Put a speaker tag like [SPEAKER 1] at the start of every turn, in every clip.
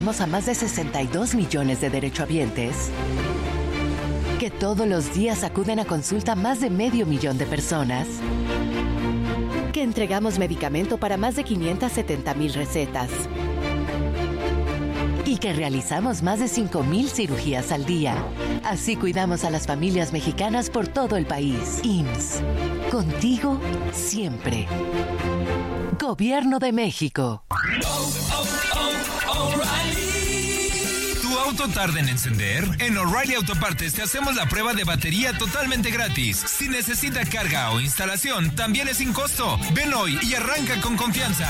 [SPEAKER 1] A más de 62 millones de derechohabientes, que todos los días acuden a consulta más de 500,000 de personas, que entregamos medicamento para más de 570,000 recetas y que realizamos más de 5,000 cirugías al día. Así cuidamos a las familias mexicanas por todo el país. IMSS, contigo siempre. Gobierno de México.
[SPEAKER 2] ¿Tu auto tarda en encender? En O'Reilly Autopartes te hacemos la prueba de batería totalmente gratis. Si necesita carga o instalación, también es sin costo. Ven hoy y arranca con confianza.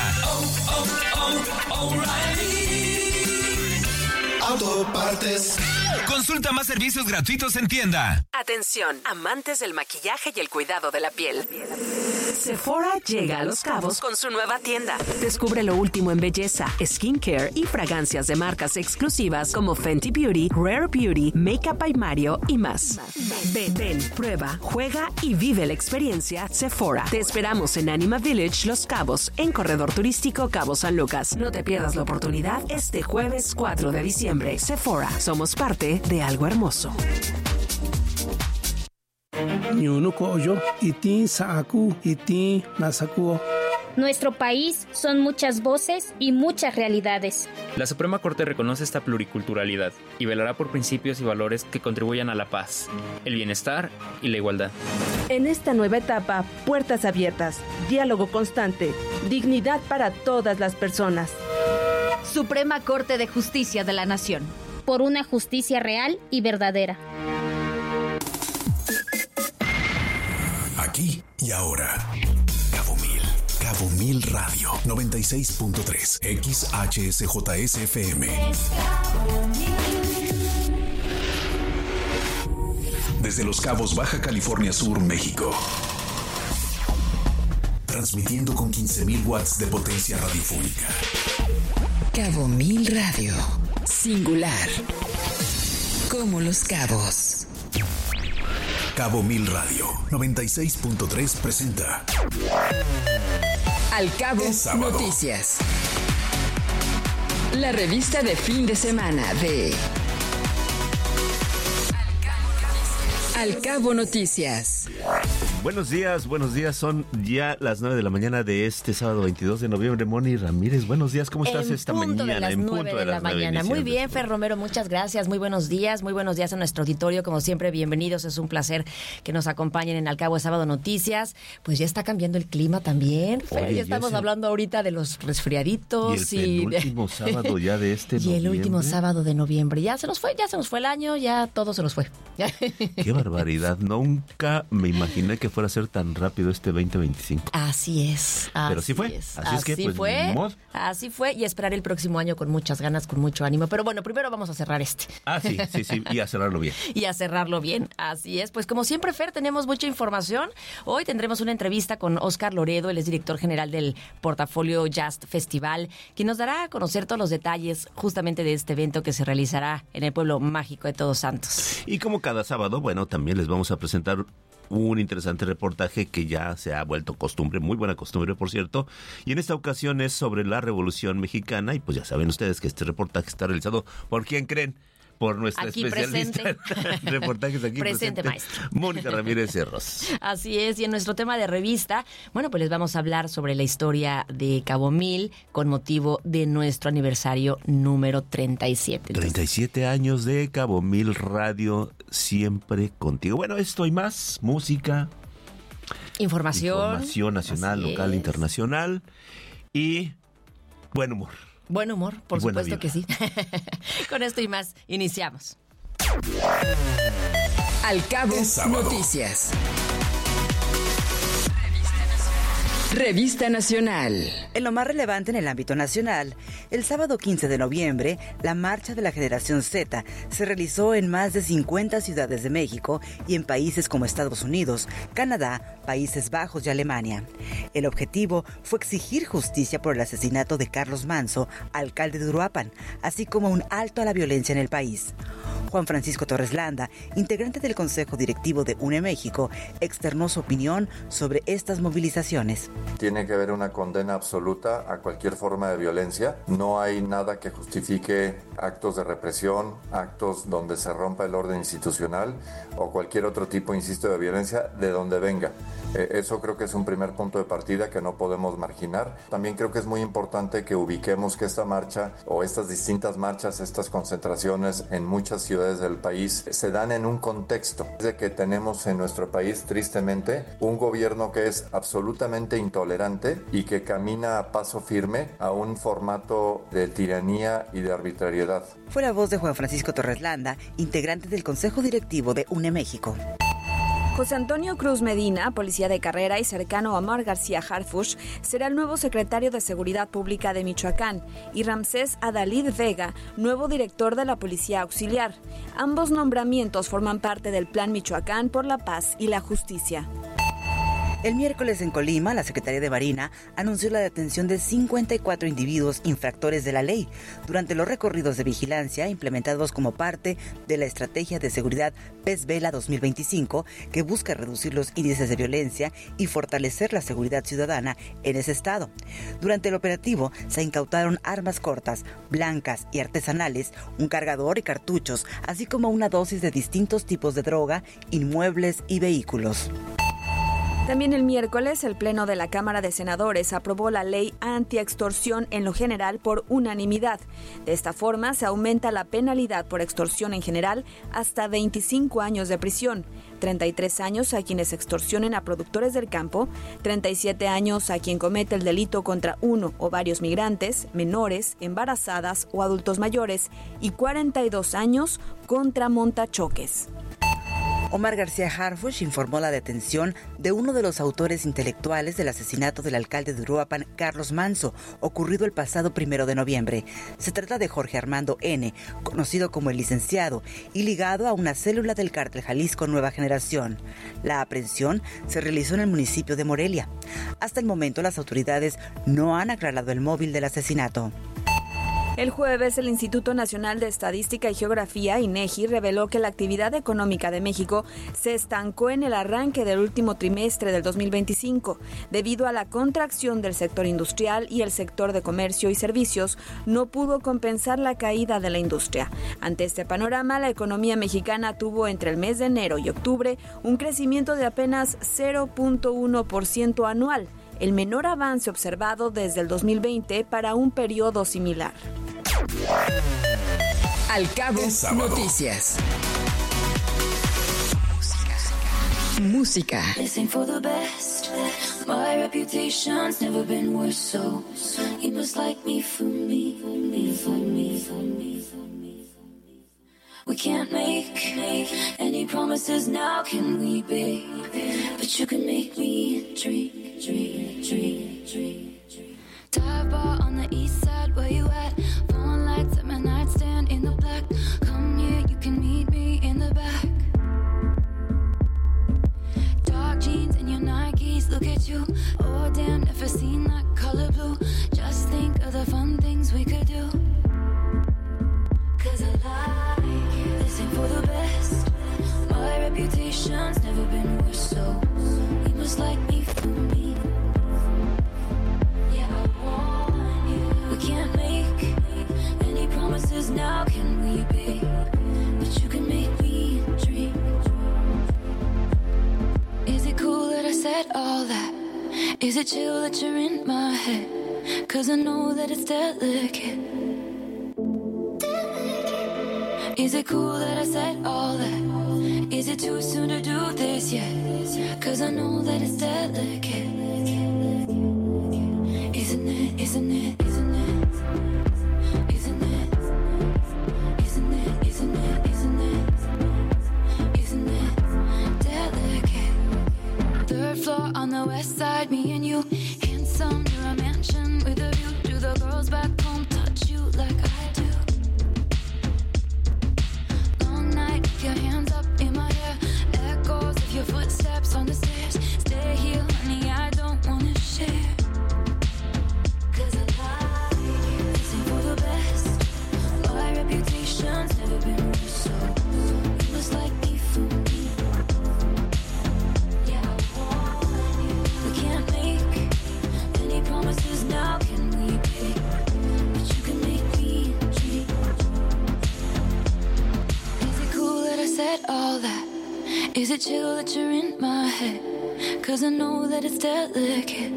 [SPEAKER 2] O'Reilly Autopartes. Consulta más servicios gratuitos en tienda.
[SPEAKER 3] Atención, amantes del maquillaje y el cuidado de la piel.
[SPEAKER 4] Sephora llega a Los Cabos
[SPEAKER 3] con su nueva tienda.
[SPEAKER 4] Descubre lo último en belleza, skincare y fragancias de marcas exclusivas como Fenty Beauty, Rare Beauty, Makeup by Mario y más. Ven, prueba, juega y vive la experiencia Sephora. Te esperamos en Anima Village, Los Cabos, en Corredor Turístico Cabo San Lucas. No te pierdas la oportunidad este jueves 4 de diciembre. Sephora, somos parte de algo hermoso.
[SPEAKER 5] Nuestro país son muchas voces y muchas realidades.
[SPEAKER 6] La Suprema Corte reconoce esta pluriculturalidad y velará por principios y valores que contribuyan a la paz, el bienestar y la igualdad.
[SPEAKER 7] En esta nueva etapa, puertas abiertas, diálogo constante, dignidad para todas las personas.
[SPEAKER 8] Suprema Corte de Justicia de la Nación.
[SPEAKER 5] Por una justicia real y verdadera.
[SPEAKER 9] Aquí y ahora. Cabo Mil Radio 96.3 XHSJSFM. Desde Los Cabos, Baja California Sur, México. Transmitiendo con 15,000 watts de potencia radiofónica.
[SPEAKER 3] Cabo Mil Radio. Singular. Como Los Cabos.
[SPEAKER 9] Cabo Mil Radio 96.3 presenta
[SPEAKER 3] Al Cabo Noticias. La revista de fin de semana de Al Cabo Noticias.
[SPEAKER 10] Buenos días, son ya las 9 de la mañana de este sábado 22 de noviembre. Moni Ramírez, buenos días, ¿cómo estás esta mañana?
[SPEAKER 11] En punto de la mañana. Muy bien, Fer Romero, muchas gracias, muy buenos días a nuestro auditorio, como siempre, bienvenidos, es un placer que nos acompañen en Al Cabo de Sábado Noticias. Pues ya está cambiando el clima también, Fer. Oye, ya estamos hablando ahorita de los resfriaditos.
[SPEAKER 10] Y el penúltimo sábado ya de este noviembre.
[SPEAKER 11] Y el último sábado de noviembre, ya se nos fue el año, ya todo se nos fue.
[SPEAKER 10] Qué barbaridad, nunca me imaginé que fuera a ser tan rápido este 2025.
[SPEAKER 11] Así es.
[SPEAKER 10] Pero sí fue. Así es que, pues,
[SPEAKER 11] así fue, y esperar el próximo año con muchas ganas, con mucho ánimo. Pero bueno, primero vamos a cerrar este.
[SPEAKER 10] Sí, y a cerrarlo bien.
[SPEAKER 11] Así es. Pues como siempre, Fer, tenemos mucha información. Hoy tendremos una entrevista con Óscar Loredo, él es director general del portafolio Just Festival, quien nos dará a conocer todos los detalles justamente de este evento que se realizará en el pueblo mágico de Todos Santos.
[SPEAKER 10] Y como cada sábado, bueno, también les vamos a presentar un interesante reportaje que ya se ha vuelto costumbre, muy buena costumbre, por cierto, y en esta ocasión es sobre la Revolución Mexicana, y pues ya saben ustedes que este reportaje está realizado ¿por quién creen? Por nuestra
[SPEAKER 11] aquí
[SPEAKER 10] especialista
[SPEAKER 11] presente.
[SPEAKER 10] Reportajes aquí
[SPEAKER 11] presente, maestro
[SPEAKER 10] Mónica Ramírez Cerros.
[SPEAKER 11] Así es, y en nuestro tema de revista, bueno, pues les vamos a hablar sobre la historia de Cabo Mil con motivo de nuestro aniversario número 37.
[SPEAKER 10] 37 años de Cabo Mil Radio, siempre contigo. Bueno, esto y más, música, información nacional, local, internacional y buen humor.
[SPEAKER 11] Buen humor, por supuesto que sí. Con esto y más, iniciamos.
[SPEAKER 3] Al Cabo Noticias. Revista Nacional.
[SPEAKER 12] En lo más relevante en el ámbito nacional, el sábado 15 de noviembre, la Marcha de la Generación Z se realizó en más de 50 ciudades de México y en países como Estados Unidos, Canadá, Países Bajos y Alemania. El objetivo fue exigir justicia por el asesinato de Carlos Manzo, alcalde de Uruapan, así como un alto a la violencia en el país. Juan Francisco Torres Landa, integrante del Consejo Directivo de UNE México, externó su opinión sobre estas movilizaciones.
[SPEAKER 13] Tiene que haber una condena absoluta a cualquier forma de violencia. No hay nada que justifique actos de represión, actos donde se rompa el orden institucional o cualquier otro tipo, insisto, de violencia de donde venga. Eso creo que es un primer punto de partida que no podemos marginar. También creo que es muy importante que ubiquemos que esta marcha o estas distintas marchas, estas concentraciones en muchas ciudades del país se dan en un contexto de que tenemos en nuestro país, tristemente, un gobierno que es absolutamente intolerante y que camina a paso firme a un formato de tiranía y de arbitrariedad.
[SPEAKER 12] Fue la voz de Juan Francisco Torres Landa, integrante del Consejo Directivo de UNE México.
[SPEAKER 14] José Antonio Cruz Medina, policía de carrera y cercano a Omar García Harfuch, será el nuevo secretario de Seguridad Pública de Michoacán, y Ramsés Adalid Vega, nuevo director de la Policía Auxiliar. Ambos nombramientos forman parte del Plan Michoacán por la Paz y la Justicia.
[SPEAKER 12] El miércoles en Colima, la Secretaría de Marina anunció la detención de 54 individuos infractores de la ley durante los recorridos de vigilancia implementados como parte de la Estrategia de Seguridad Pez Vela 2025, que busca reducir los índices de violencia y fortalecer la seguridad ciudadana en ese estado. Durante el operativo se incautaron armas cortas, blancas y artesanales, un cargador y cartuchos, así como una dosis de distintos tipos de droga, inmuebles y vehículos.
[SPEAKER 14] También el miércoles, el Pleno de la Cámara de Senadores aprobó la ley anti-extorsión en lo general por unanimidad. De esta forma, se aumenta la penalidad por extorsión en general hasta 25 años de prisión, 33 años a quienes extorsionen a productores del campo, 37 años a quien comete el delito contra uno o varios migrantes, menores, embarazadas o adultos mayores, y 42 años contra montachoques.
[SPEAKER 12] Omar García Harfuch informó la detención de uno de los autores intelectuales del asesinato del alcalde de Uruapan, Carlos Manso, ocurrido el pasado 1 de noviembre. Se trata de Jorge Armando N., conocido como el Licenciado, y ligado a una célula del cártel Jalisco Nueva Generación. La aprehensión se realizó en el municipio de Morelia. Hasta el momento, las autoridades no han aclarado el móvil del asesinato.
[SPEAKER 14] El jueves, el Instituto Nacional de Estadística y Geografía, INEGI, reveló que la actividad económica de México se estancó en el arranque del último trimestre del 2025, debido a la contracción del sector industrial, y el sector de comercio y servicios no pudo compensar la caída de la industria. Ante este panorama, la economía mexicana tuvo entre el mes de enero y octubre un crecimiento de apenas 0.1% anual, el menor avance observado desde el 2020 para un periodo similar.
[SPEAKER 15] Al Cabo Noticias. Música.
[SPEAKER 16] Listen for the best. My reputation's never been worse, so you must like me for me, for me, for me, for me, for me. We can't make any promises now, can we, babe? But you can make me dream. Dive bar on the east side, where you at? Phone lights at my nightstand in the black. Come here, you can meet me in the back. Dark jeans and your Nikes, look at you. Oh damn, never seen that color blue. Just think of the fun things we could do. 'Cause I like you. Listen for the best. My reputation's never been worse, so you must like me for me. Can't make any promises now, can we, babe? But you can make me dream. Is it cool that I said all that? Is it chill that you're in my head? 'Cause I know that it's delicate. Is it cool that I said all that? Is it too soon to do this yet? 'Cause I know that it's delicate. Isn't it, isn't it, isn't it? Floor on the west side, me and you, handsome, near a mansion with a view. Do the girls back home touch you like I do? Long night, your hands up in my hair, echoes of your footsteps on the stairs. Stay here, honey, I don't wanna share. 'Cause I like you, listen for the best. My reputation's never been worse, so that? Is it chill that you're in my head? 'Cause I know that it's delicate.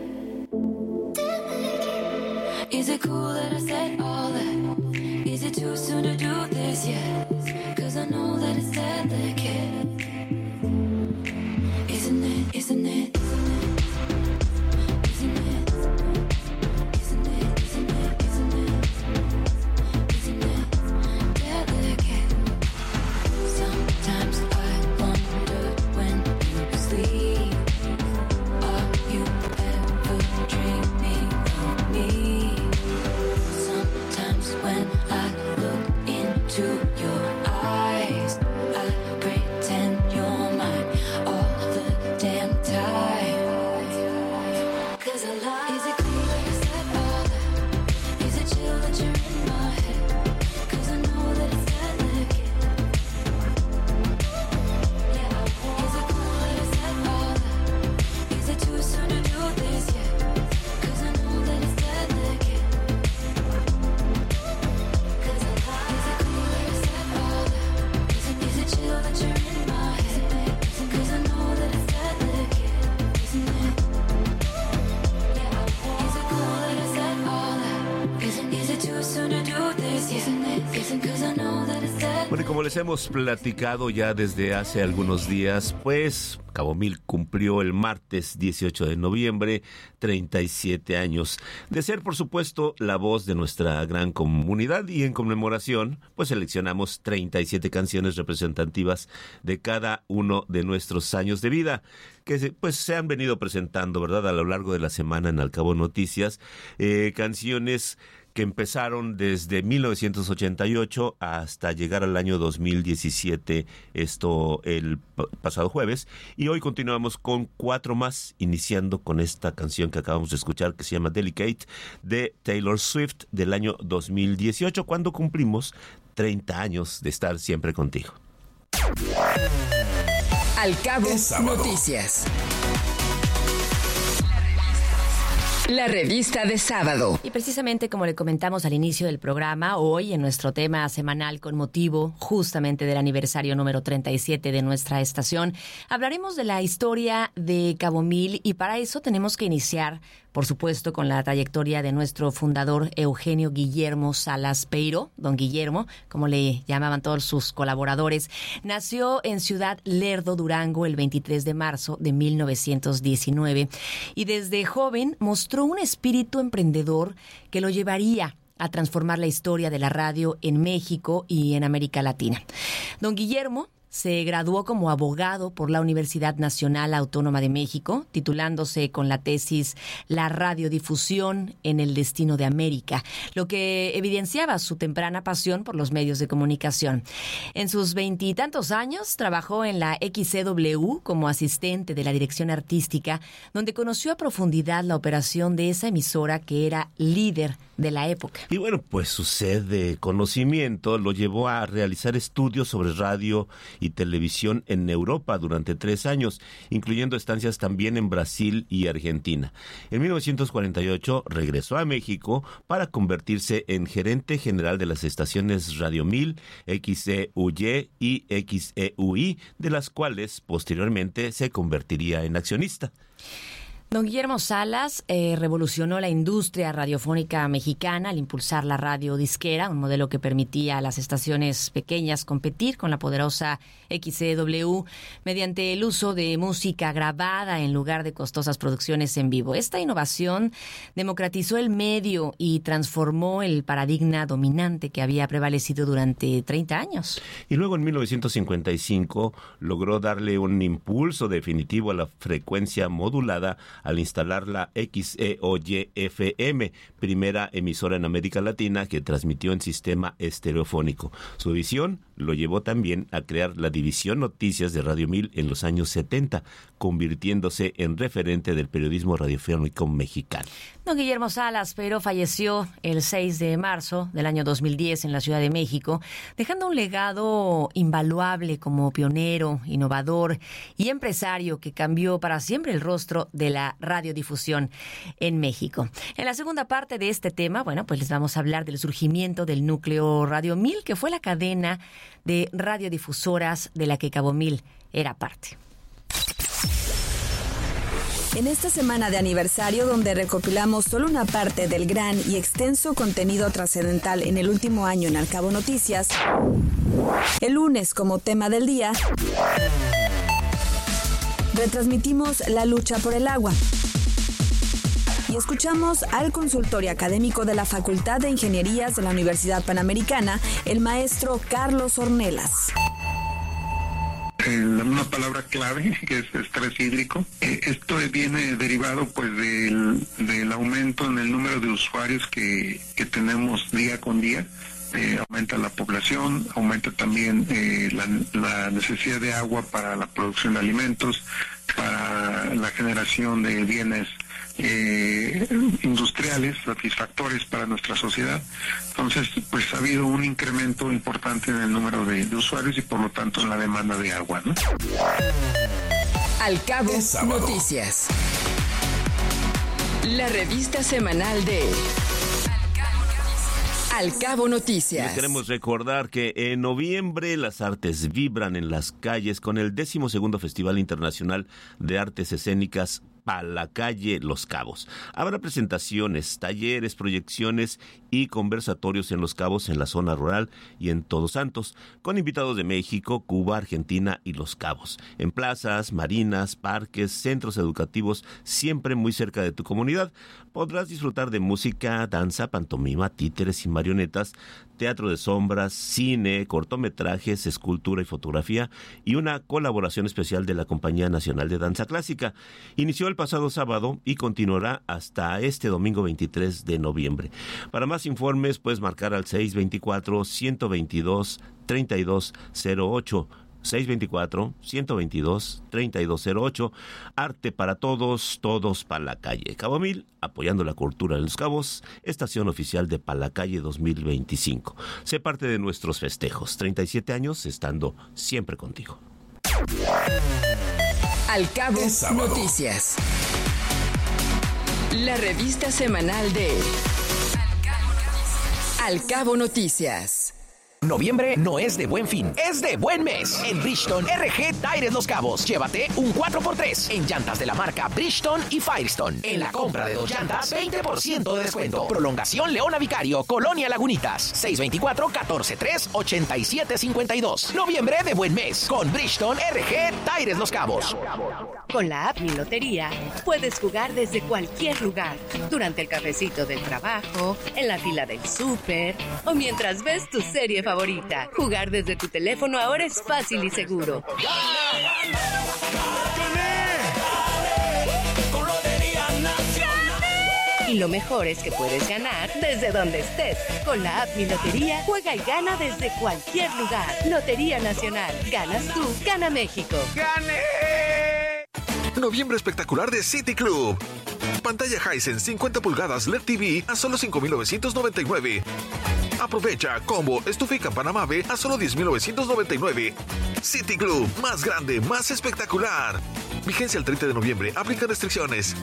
[SPEAKER 16] Is it cool that I said all that? Is it too soon to do this yet? 'Cause I know that it's delicate. Isn't it? Isn't it?
[SPEAKER 10] Bueno, y como les hemos platicado ya desde hace algunos días, pues Cabo Mil cumplió el martes 18 de noviembre 37 años de ser, por supuesto, la voz de nuestra gran comunidad, y en conmemoración, pues seleccionamos 37 canciones representativas de cada uno de nuestros años de vida, que pues se han venido presentando, ¿verdad?, a lo largo de la semana en Al Cabo Noticias, canciones que empezaron desde 1988 hasta llegar al año 2017, esto el pasado jueves, y hoy continuamos con 4 más, iniciando con esta canción que acabamos de escuchar, que se llama Delicate, de Taylor Swift, del año 2018, cuando cumplimos 30 años de estar siempre contigo.
[SPEAKER 15] Al Cabo Noticias. La revista de sábado.
[SPEAKER 11] Y precisamente como le comentamos al inicio del programa, hoy en nuestro tema semanal con motivo justamente del aniversario número 37 de nuestra estación, hablaremos de la historia de Cabo Mil, y para eso tenemos que iniciar, por supuesto, con la trayectoria de nuestro fundador Eugenio Guillermo Salas Peiro, don Guillermo, como le llamaban todos sus colaboradores. Nació en Ciudad Lerdo, Durango, el 23 de marzo de 1919, y desde joven mostró un espíritu emprendedor que lo llevaría a transformar la historia de la radio en México y en América Latina. Don Guillermo se graduó como abogado por la Universidad Nacional Autónoma de México, titulándose con la tesis La radiodifusión en el destino de América, lo que evidenciaba su temprana pasión por los medios de comunicación. En sus 20 y tantos años trabajó en la XCW como asistente de la dirección artística, donde conoció a profundidad la operación de esa emisora que era líder de la época.
[SPEAKER 10] Y bueno, pues su sed de conocimiento lo llevó a realizar estudios sobre radio y televisión en Europa durante 3 años, incluyendo estancias también en Brasil y Argentina. En 1948 regresó a México para convertirse en gerente general de las estaciones Radio 1000, XEUY y XEUI, de las cuales posteriormente se convertiría en accionista.
[SPEAKER 11] Don Guillermo Salas revolucionó la industria radiofónica mexicana al impulsar la radio disquera, un modelo que permitía a las estaciones pequeñas competir con la poderosa XCW mediante el uso de música grabada en lugar de costosas producciones en vivo. Esta innovación democratizó el medio y transformó el paradigma dominante que había prevalecido durante 30 años.
[SPEAKER 10] Y luego en 1955 logró darle un impulso definitivo a la frecuencia modulada al instalar la XEOY-FM, primera emisora en América Latina que transmitió en sistema estereofónico. Su visión lo llevó también a crear la división Noticias de Radio 1000 en los años 70, convirtiéndose en referente del periodismo radiofónico mexicano.
[SPEAKER 11] Don Guillermo Salas Peiro falleció el 6 de marzo del año 2010 en la Ciudad de México, dejando un legado invaluable como pionero, innovador y empresario que cambió para siempre el rostro de la radiodifusión en México. En la segunda parte de este tema, bueno, pues les vamos a hablar del surgimiento del núcleo Radio 1000, que fue la cadena de radiodifusoras de la que Cabo Mil era parte.
[SPEAKER 14] En esta semana de aniversario, donde recopilamos solo una parte del gran y extenso contenido trascendental en el último año en Al Cabo Noticias, el lunes como tema del día, retransmitimos la lucha por el agua. Y escuchamos al consultorio académico de la Facultad de Ingenierías de la Universidad Panamericana, el maestro Carlos Ornelas.
[SPEAKER 17] Una palabra clave, que es estrés hídrico. Esto viene derivado pues del aumento en el número de usuarios que tenemos día con día. Aumenta la población, aumenta también la necesidad de agua para la producción de alimentos, para la generación de bienes industriales satisfactorios para nuestra sociedad. Entonces, pues ha habido un incremento importante en el número de usuarios y por lo tanto en la demanda de agua, ¿no?
[SPEAKER 15] Al Cabo Noticias. La revista semanal de Al Cabo Noticias.
[SPEAKER 10] Les queremos recordar que en noviembre las artes vibran en las calles con el 12º Festival Internacional de Artes Escénicas Palacalle Los Cabos. Habrá presentaciones, talleres, proyecciones y conversatorios en Los Cabos, en la zona rural y en Todos Santos, con invitados de México, Cuba, Argentina y Los Cabos, en plazas, marinas, parques, centros educativos, siempre muy cerca de tu comunidad. Podrás disfrutar de música, danza, pantomima, títeres y marionetas, teatro de sombras, cine, cortometrajes, escultura y fotografía, y una colaboración especial de la Compañía Nacional de Danza Clásica. Inició el pasado sábado y continuará hasta este domingo 23 de noviembre. Para más informes puedes marcar al 624-122-3208. 624-122-3208. Arte para todos, todos para la calle. Cabo Mil, apoyando la cultura de Los Cabos, estación oficial de Palacalle 2025. Sé parte de nuestros festejos. 37 años estando siempre contigo.
[SPEAKER 15] Al Cabo Noticias. La revista semanal de Al Cabo Noticias.
[SPEAKER 18] Noviembre no es de buen fin, es de buen mes. En Bridgestone RG Tires Los Cabos, llévate un 4x3 en llantas de la marca Bridgestone y Firestone. En la compra de 2 llantas, 20% de descuento. Prolongación Leona Vicario, Colonia Lagunitas. 624-14-3-8752. Noviembre de buen mes con Bridgestone RG Tires Los Cabos.
[SPEAKER 1] Con la app Mi Lotería puedes jugar desde cualquier lugar, durante el cafecito del trabajo, en la fila del súper o mientras ves tu serie favorita. Jugar desde tu teléfono ahora es fácil y seguro. Y lo mejor es que puedes ganar desde donde estés. Con la app Mi Lotería, juega y gana desde cualquier lugar. Lotería Nacional. Ganas tú, gana México. ¡Gane!
[SPEAKER 19] Noviembre espectacular de City Club. Pantalla Hisense 50 pulgadas LED TV a solo 5,999. Aprovecha combo estufa y campana Mave a solo 10,999. City Club, más grande, más espectacular. Vigencia el 30 de noviembre. Aplica restricciones.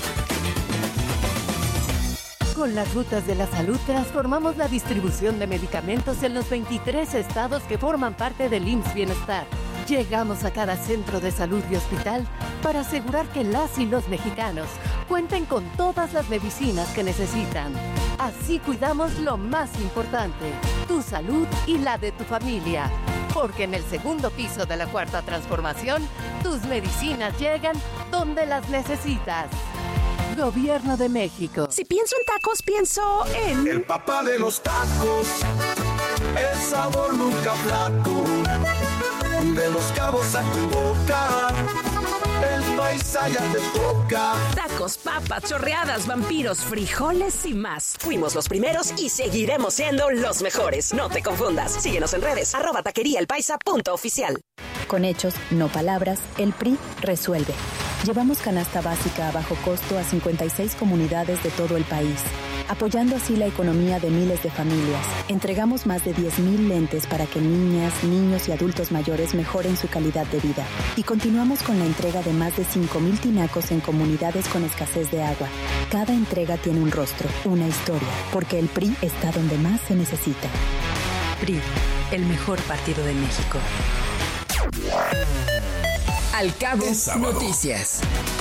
[SPEAKER 1] Con las rutas de la salud transformamos la distribución de medicamentos en los 23 estados que forman parte del IMSS Bienestar. Llegamos a cada centro de salud y hospital para asegurar que las y los mexicanos cuenten con todas las medicinas que necesitan. Así cuidamos lo más importante, tu salud y la de tu familia. Porque en el segundo piso de la Cuarta Transformación, tus medicinas llegan donde las necesitas. Gobierno de México.
[SPEAKER 20] Si pienso en tacos, pienso en...
[SPEAKER 21] El papá de los tacos, el sabor nunca flaco, de Los Cabos a tu boca, el paisa ya te toca.
[SPEAKER 20] Tacos, papas, chorreadas, vampiros, frijoles y más. Fuimos los primeros y seguiremos siendo los mejores. No te confundas. Síguenos en redes, @taqueriaelpaisa.oficial.
[SPEAKER 22] Con hechos, no palabras, el PRI resuelve. Llevamos canasta básica a bajo costo a 56 comunidades de todo el país, apoyando así la economía de miles de familias. Entregamos más de 10,000 lentes para que niñas, niños y adultos mayores mejoren su calidad de vida. Y continuamos con la entrega de más de 5,000 tinacos en comunidades con escasez de agua. Cada entrega tiene un rostro, una historia, porque el PRI está donde más se necesita. PRI,
[SPEAKER 12] el mejor partido de México.
[SPEAKER 15] Al Cabo Noticias.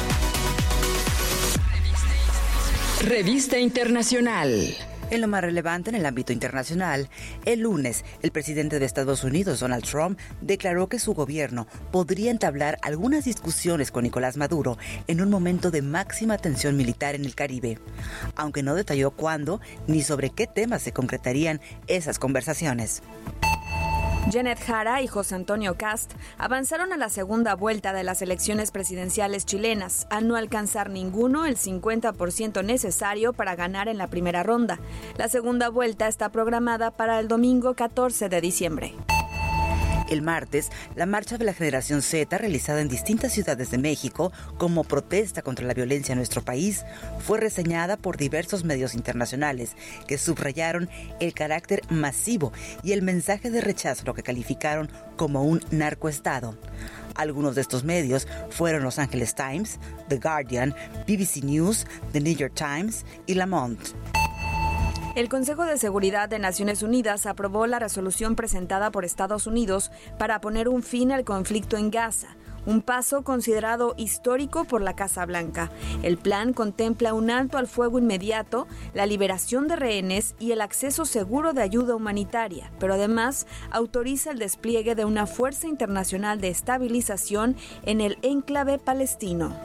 [SPEAKER 15] Revista Internacional.
[SPEAKER 12] En lo más relevante en el ámbito internacional, el lunes, el presidente de Estados Unidos, Donald Trump, declaró que su gobierno podría entablar algunas discusiones con Nicolás Maduro en un momento de máxima tensión militar en el Caribe, aunque no detalló cuándo ni sobre qué temas se concretarían esas conversaciones.
[SPEAKER 14] Janet Jara y José Antonio Kast avanzaron a la segunda vuelta de las elecciones presidenciales chilenas, al no alcanzar ninguno el 50% necesario para ganar en la primera ronda. La segunda vuelta está programada para el domingo 14 de diciembre.
[SPEAKER 12] El martes, la marcha de la Generación Z, realizada en distintas ciudades de México como protesta contra la violencia en nuestro país, fue reseñada por diversos medios internacionales que subrayaron el carácter masivo y el mensaje de rechazo, lo que calificaron como un narcoestado. Algunos de estos medios fueron Los Angeles Times, The Guardian, BBC News, The New York Times y Le Monde.
[SPEAKER 14] El Consejo de Seguridad de Naciones Unidas aprobó la resolución presentada por Estados Unidos para poner un fin al conflicto en Gaza, un paso considerado histórico por la Casa Blanca. El plan contempla un alto al fuego inmediato, la liberación de rehenes y el acceso seguro de ayuda humanitaria, pero además autoriza el despliegue de una fuerza internacional de estabilización en el enclave palestino.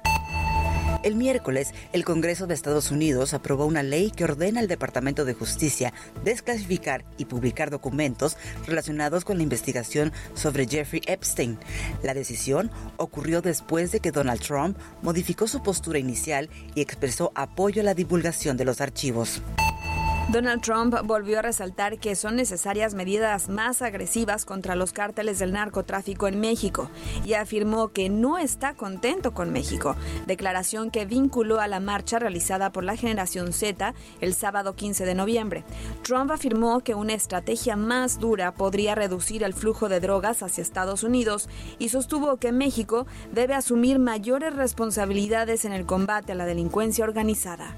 [SPEAKER 12] El miércoles, el Congreso de Estados Unidos aprobó una ley que ordena al Departamento de Justicia desclasificar y publicar documentos relacionados con la investigación sobre Jeffrey Epstein. La decisión ocurrió después de que Donald Trump modificó su postura inicial y expresó apoyo a la divulgación de los archivos.
[SPEAKER 14] Donald Trump volvió a resaltar que son necesarias medidas más agresivas contra los cárteles del narcotráfico en México y afirmó que no está contento con México, declaración que vinculó a la marcha realizada por la Generación Z el sábado 15 de noviembre. Trump afirmó que una estrategia más dura podría reducir el flujo de drogas hacia Estados Unidos y sostuvo que México debe asumir mayores responsabilidades en el combate a la delincuencia organizada.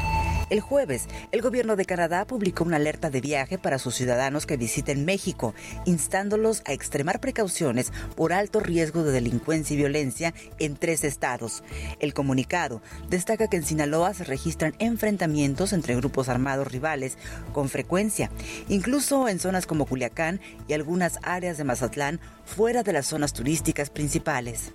[SPEAKER 12] El jueves, el gobierno de Canadá publicó una alerta de viaje para sus ciudadanos que visiten México, instándolos a extremar precauciones por alto riesgo de delincuencia y violencia en 3 estados. El comunicado destaca que en Sinaloa se registran enfrentamientos entre grupos armados rivales con frecuencia, incluso en zonas como Culiacán y algunas áreas de Mazatlán fuera de las zonas turísticas principales.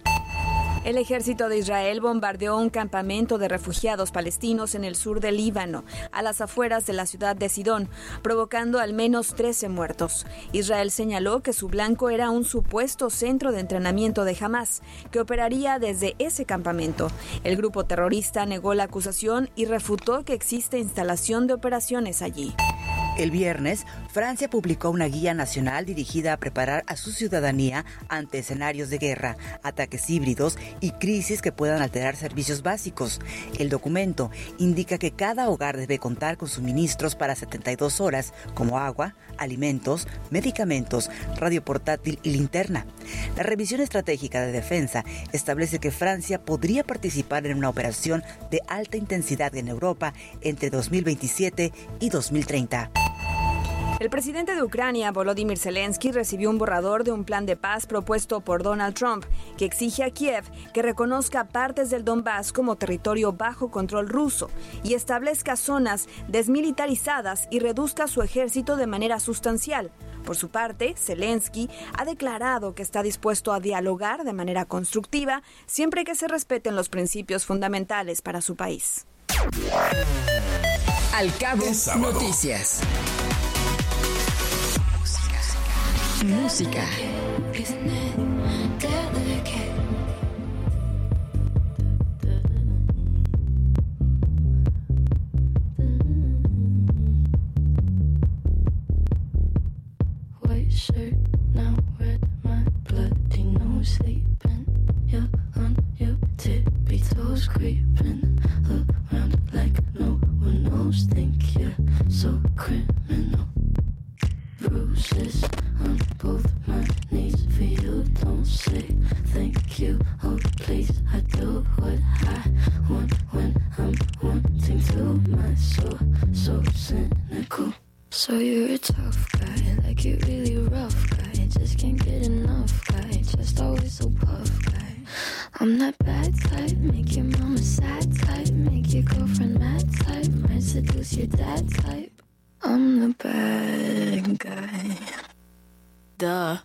[SPEAKER 14] El ejército de Israel bombardeó un campamento de refugiados palestinos en el sur del Líbano, a las afueras de la ciudad de Sidón, provocando al menos 13 muertos. Israel señaló que su blanco era un supuesto centro de entrenamiento de Hamás, que operaría desde ese campamento. El grupo terrorista negó la acusación y refutó que existe instalación de operaciones allí.
[SPEAKER 12] El viernes, Francia publicó una guía nacional dirigida a preparar a su ciudadanía ante escenarios de guerra, ataques híbridos y crisis que puedan alterar servicios básicos. El documento indica que cada hogar debe contar con suministros para 72 horas, como agua, alimentos, medicamentos, radio portátil y linterna. La revisión estratégica de defensa establece que Francia podría participar en una operación de alta intensidad en Europa entre 2027 y 2030.
[SPEAKER 14] El presidente de Ucrania, Volodymyr Zelensky, recibió un borrador de un plan de paz propuesto por Donald Trump, que exige a Kiev que reconozca partes del Donbass como territorio bajo control ruso y establezca zonas desmilitarizadas y reduzca su ejército de manera sustancial. Por su parte, Zelensky ha declarado que está dispuesto a dialogar de manera constructiva siempre que se respeten los principios fundamentales para su país.
[SPEAKER 15] Al Cabo Noticias. Música.
[SPEAKER 16] White shirt, now red, my bloody nose sleeping. You're on your tippy toes, creeping around like no one knows. Think you're so criminal. Bruises on both my knees for you. Don't say thank you. Oh please, I do what I want when I'm wanting to. My soul so cynical. So you're a tough guy, like you really rough guy, just can't get enough guy, just always so puff guy. I'm that bad type, make your mama sad type, make your girlfriend mad type, might seduce your dad type. I'm the bad guy. Duh.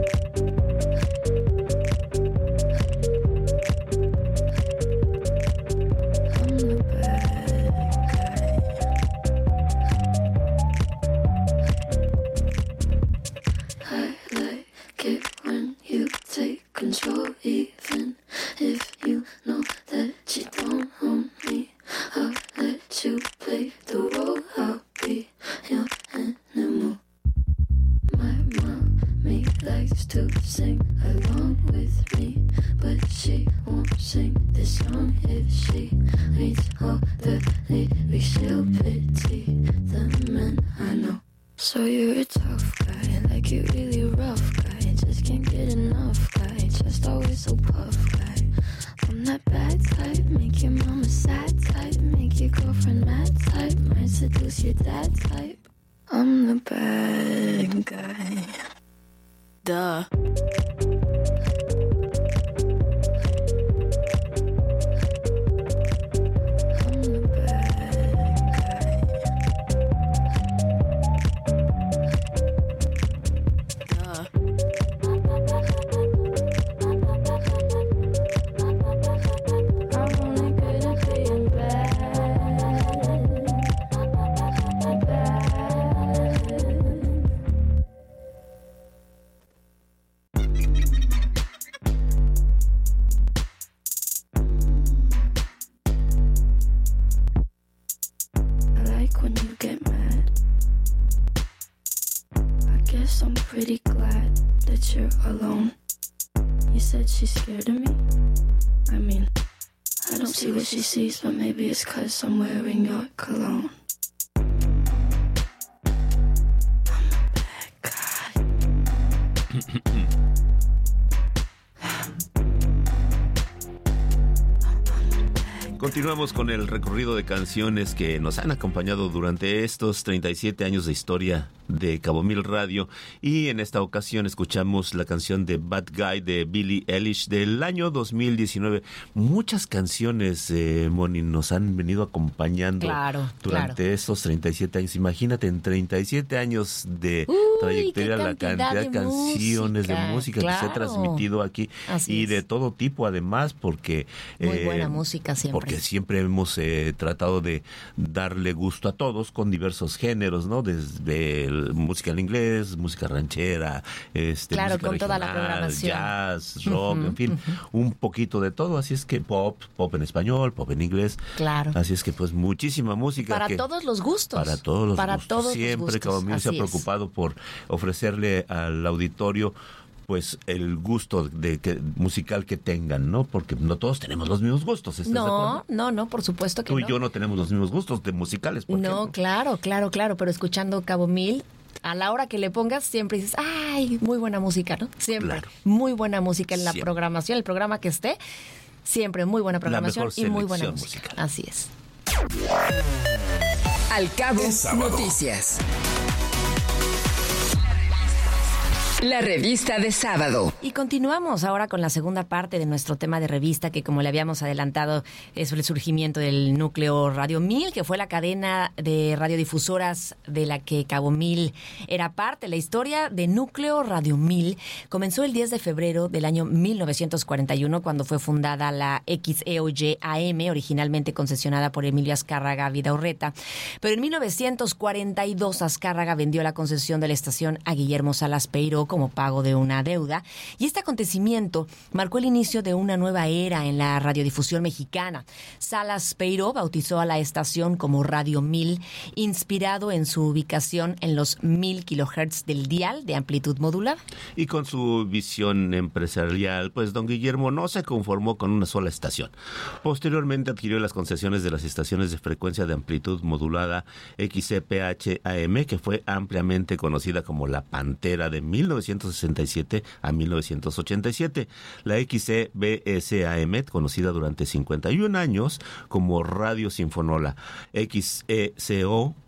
[SPEAKER 16] Control, even if you know that you don't own me. I'll let you play the role. I'll be your animal. My mommy likes to sing along with me, but she won't sing this song if she reads all the lyrics. She'll pity the men I know. So you're a tough guy, like you really rough guy, just can't get enough guy, just always so puff guy. I'm that bad type, make your mama sad type, make your girlfriend mad type, might seduce your dad type. I'm the bad guy. Duh. Pretty glad that you're alone. You said she's scared of me? I mean, I don't see what she sees, but maybe it's 'cause I'm wearing your cologne. I'm a bad guy.
[SPEAKER 10] Continuamos con el recorrido de canciones que nos han acompañado durante estos 37 años de historia de Cabo Mil Radio, y en esta ocasión escuchamos la canción de Bad Guy de Billie Eilish del año 2019. Muchas canciones, Moni, nos han venido acompañando durante estos 37 años. Imagínate, en 37 años de trayectoria, la cantidad de canciones, de música que se ha transmitido aquí. Así de todo tipo, además, porque
[SPEAKER 11] muy buena música siempre.
[SPEAKER 10] Porque siempre hemos tratado de darle gusto a todos con diversos géneros, ¿no? Desde música en inglés, música ranchera,
[SPEAKER 11] claro,
[SPEAKER 10] música
[SPEAKER 11] con
[SPEAKER 10] regional,
[SPEAKER 11] toda la programación,
[SPEAKER 10] jazz, rock, en fin, un poquito de todo. Así es que pop en español, pop en inglés.
[SPEAKER 11] Claro.
[SPEAKER 10] Así es que pues muchísima música.
[SPEAKER 11] Para todos los gustos.
[SPEAKER 10] Para todos los
[SPEAKER 11] para
[SPEAKER 10] gustos.
[SPEAKER 11] Todos
[SPEAKER 10] Siempre
[SPEAKER 11] los
[SPEAKER 10] Cabo Mil se ha preocupado por ofrecerle al auditorio pues el gusto musical que tengan, ¿no? Porque no todos tenemos los mismos gustos, ¿estás de acuerdo?
[SPEAKER 11] No, por supuesto que no.
[SPEAKER 10] Tú y yo no tenemos los mismos gustos de musicales, por ejemplo.
[SPEAKER 11] Claro, pero escuchando Cabo Mil, a la hora que le pongas, siempre dices, ¡ay, muy buena música!, ¿no? Siempre, muy buena música en la programación, el programa que esté, siempre muy buena programación y muy buena música. Musical. Así es.
[SPEAKER 15] Al Cabo Noticias. La revista de sábado.
[SPEAKER 11] Y continuamos ahora con la segunda parte de nuestro tema de revista, que como le habíamos adelantado es el surgimiento del núcleo Radio 1000, que fue la cadena de radiodifusoras de la que Cabo Mil era parte. La historia de Núcleo Radio 1000 comenzó el 10 de febrero del año 1941, cuando fue fundada la XEOY AM, originalmente concesionada por Emilio Azcárraga Vidaurreta. Pero en 1942 Azcárraga vendió la concesión de la estación a Guillermo Salas Peiró como pago de una deuda, y este acontecimiento marcó el inicio de una nueva era en la radiodifusión mexicana. Salas Peiró bautizó a la estación como Radio 1000, inspirado en su ubicación en los 1000 kilohertz del dial de amplitud modulada.
[SPEAKER 10] Y con su visión empresarial, pues don Guillermo no se conformó con una sola estación. Posteriormente adquirió las concesiones de las estaciones de frecuencia de amplitud modulada XCPH-AM, que fue ampliamente conocida como la Pantera de 1967 a 1987, la XCBS-AM, conocida durante 51 años como Radio Sinfonola, XECO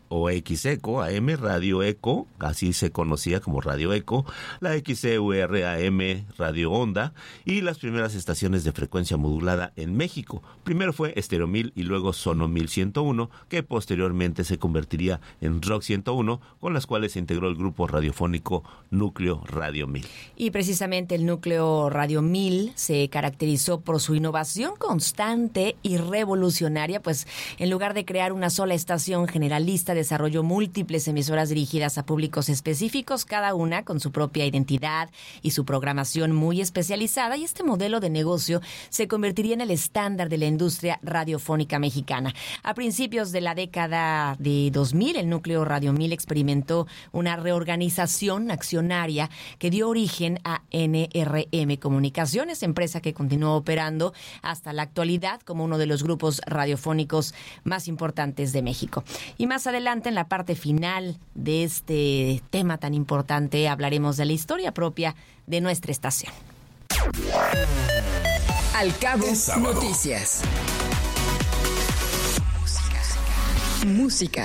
[SPEAKER 10] o XECO AM, Radio Eco, así se conocía como Radio Eco, la XEUR AM, Radio Onda, y las primeras estaciones de frecuencia modulada en México. Primero fue Estéreo 1000 y luego Sono 1101, que posteriormente se convertiría en Rock 101, con las cuales se integró el grupo radiofónico Núcleo Radio 1000.
[SPEAKER 11] Y precisamente el Núcleo Radio 1000 se caracterizó por su innovación constante y revolucionaria, pues en lugar de crear una sola estación generalista, desarrolló múltiples emisoras dirigidas a públicos específicos, cada una con su propia identidad y su programación muy especializada, y este modelo de negocio se convertiría en el estándar de la industria radiofónica mexicana. A principios de la década de 2000, el Núcleo Radio 1000 experimentó una reorganización accionaria que dio origen a NRM Comunicaciones, empresa que continuó operando hasta la actualidad como uno de los grupos radiofónicos más importantes de México. Y más adelante, en la parte final de este tema tan importante, hablaremos de la historia propia de nuestra estación.
[SPEAKER 15] Al Cabo Noticias. Música.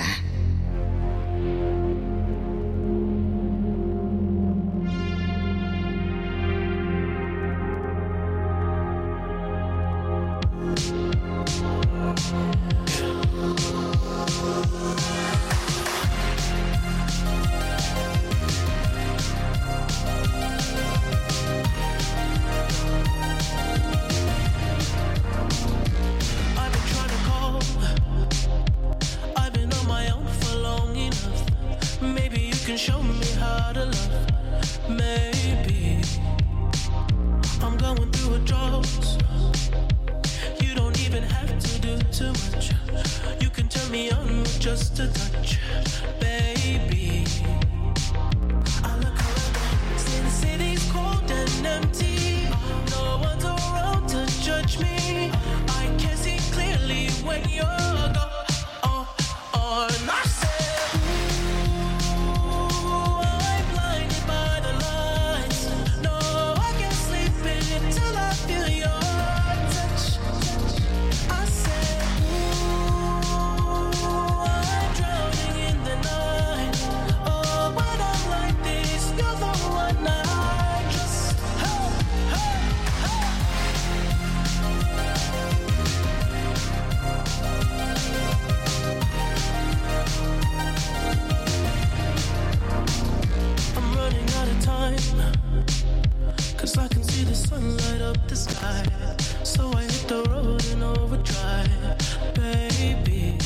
[SPEAKER 2] Just a touch, baby. I look around, since the city's cold and empty, no one's around to judge me. I can see clearly when you're gone. And I said, ooh, I'm blinded by the lights. No, I can't sleep until I feel your touch. I said, cause I can see the sun light up the sky. So I hit the road in overdrive, baby.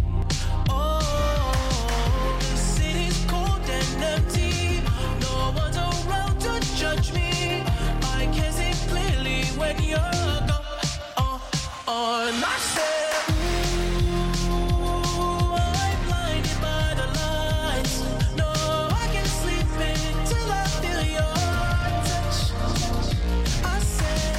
[SPEAKER 2] Oh, the city's cold and empty. No one's around to judge me. I can see clearly when you're gone. And I said, ooh, I'm blinded by the lights. No, I can't sleep until I feel your touch. I said,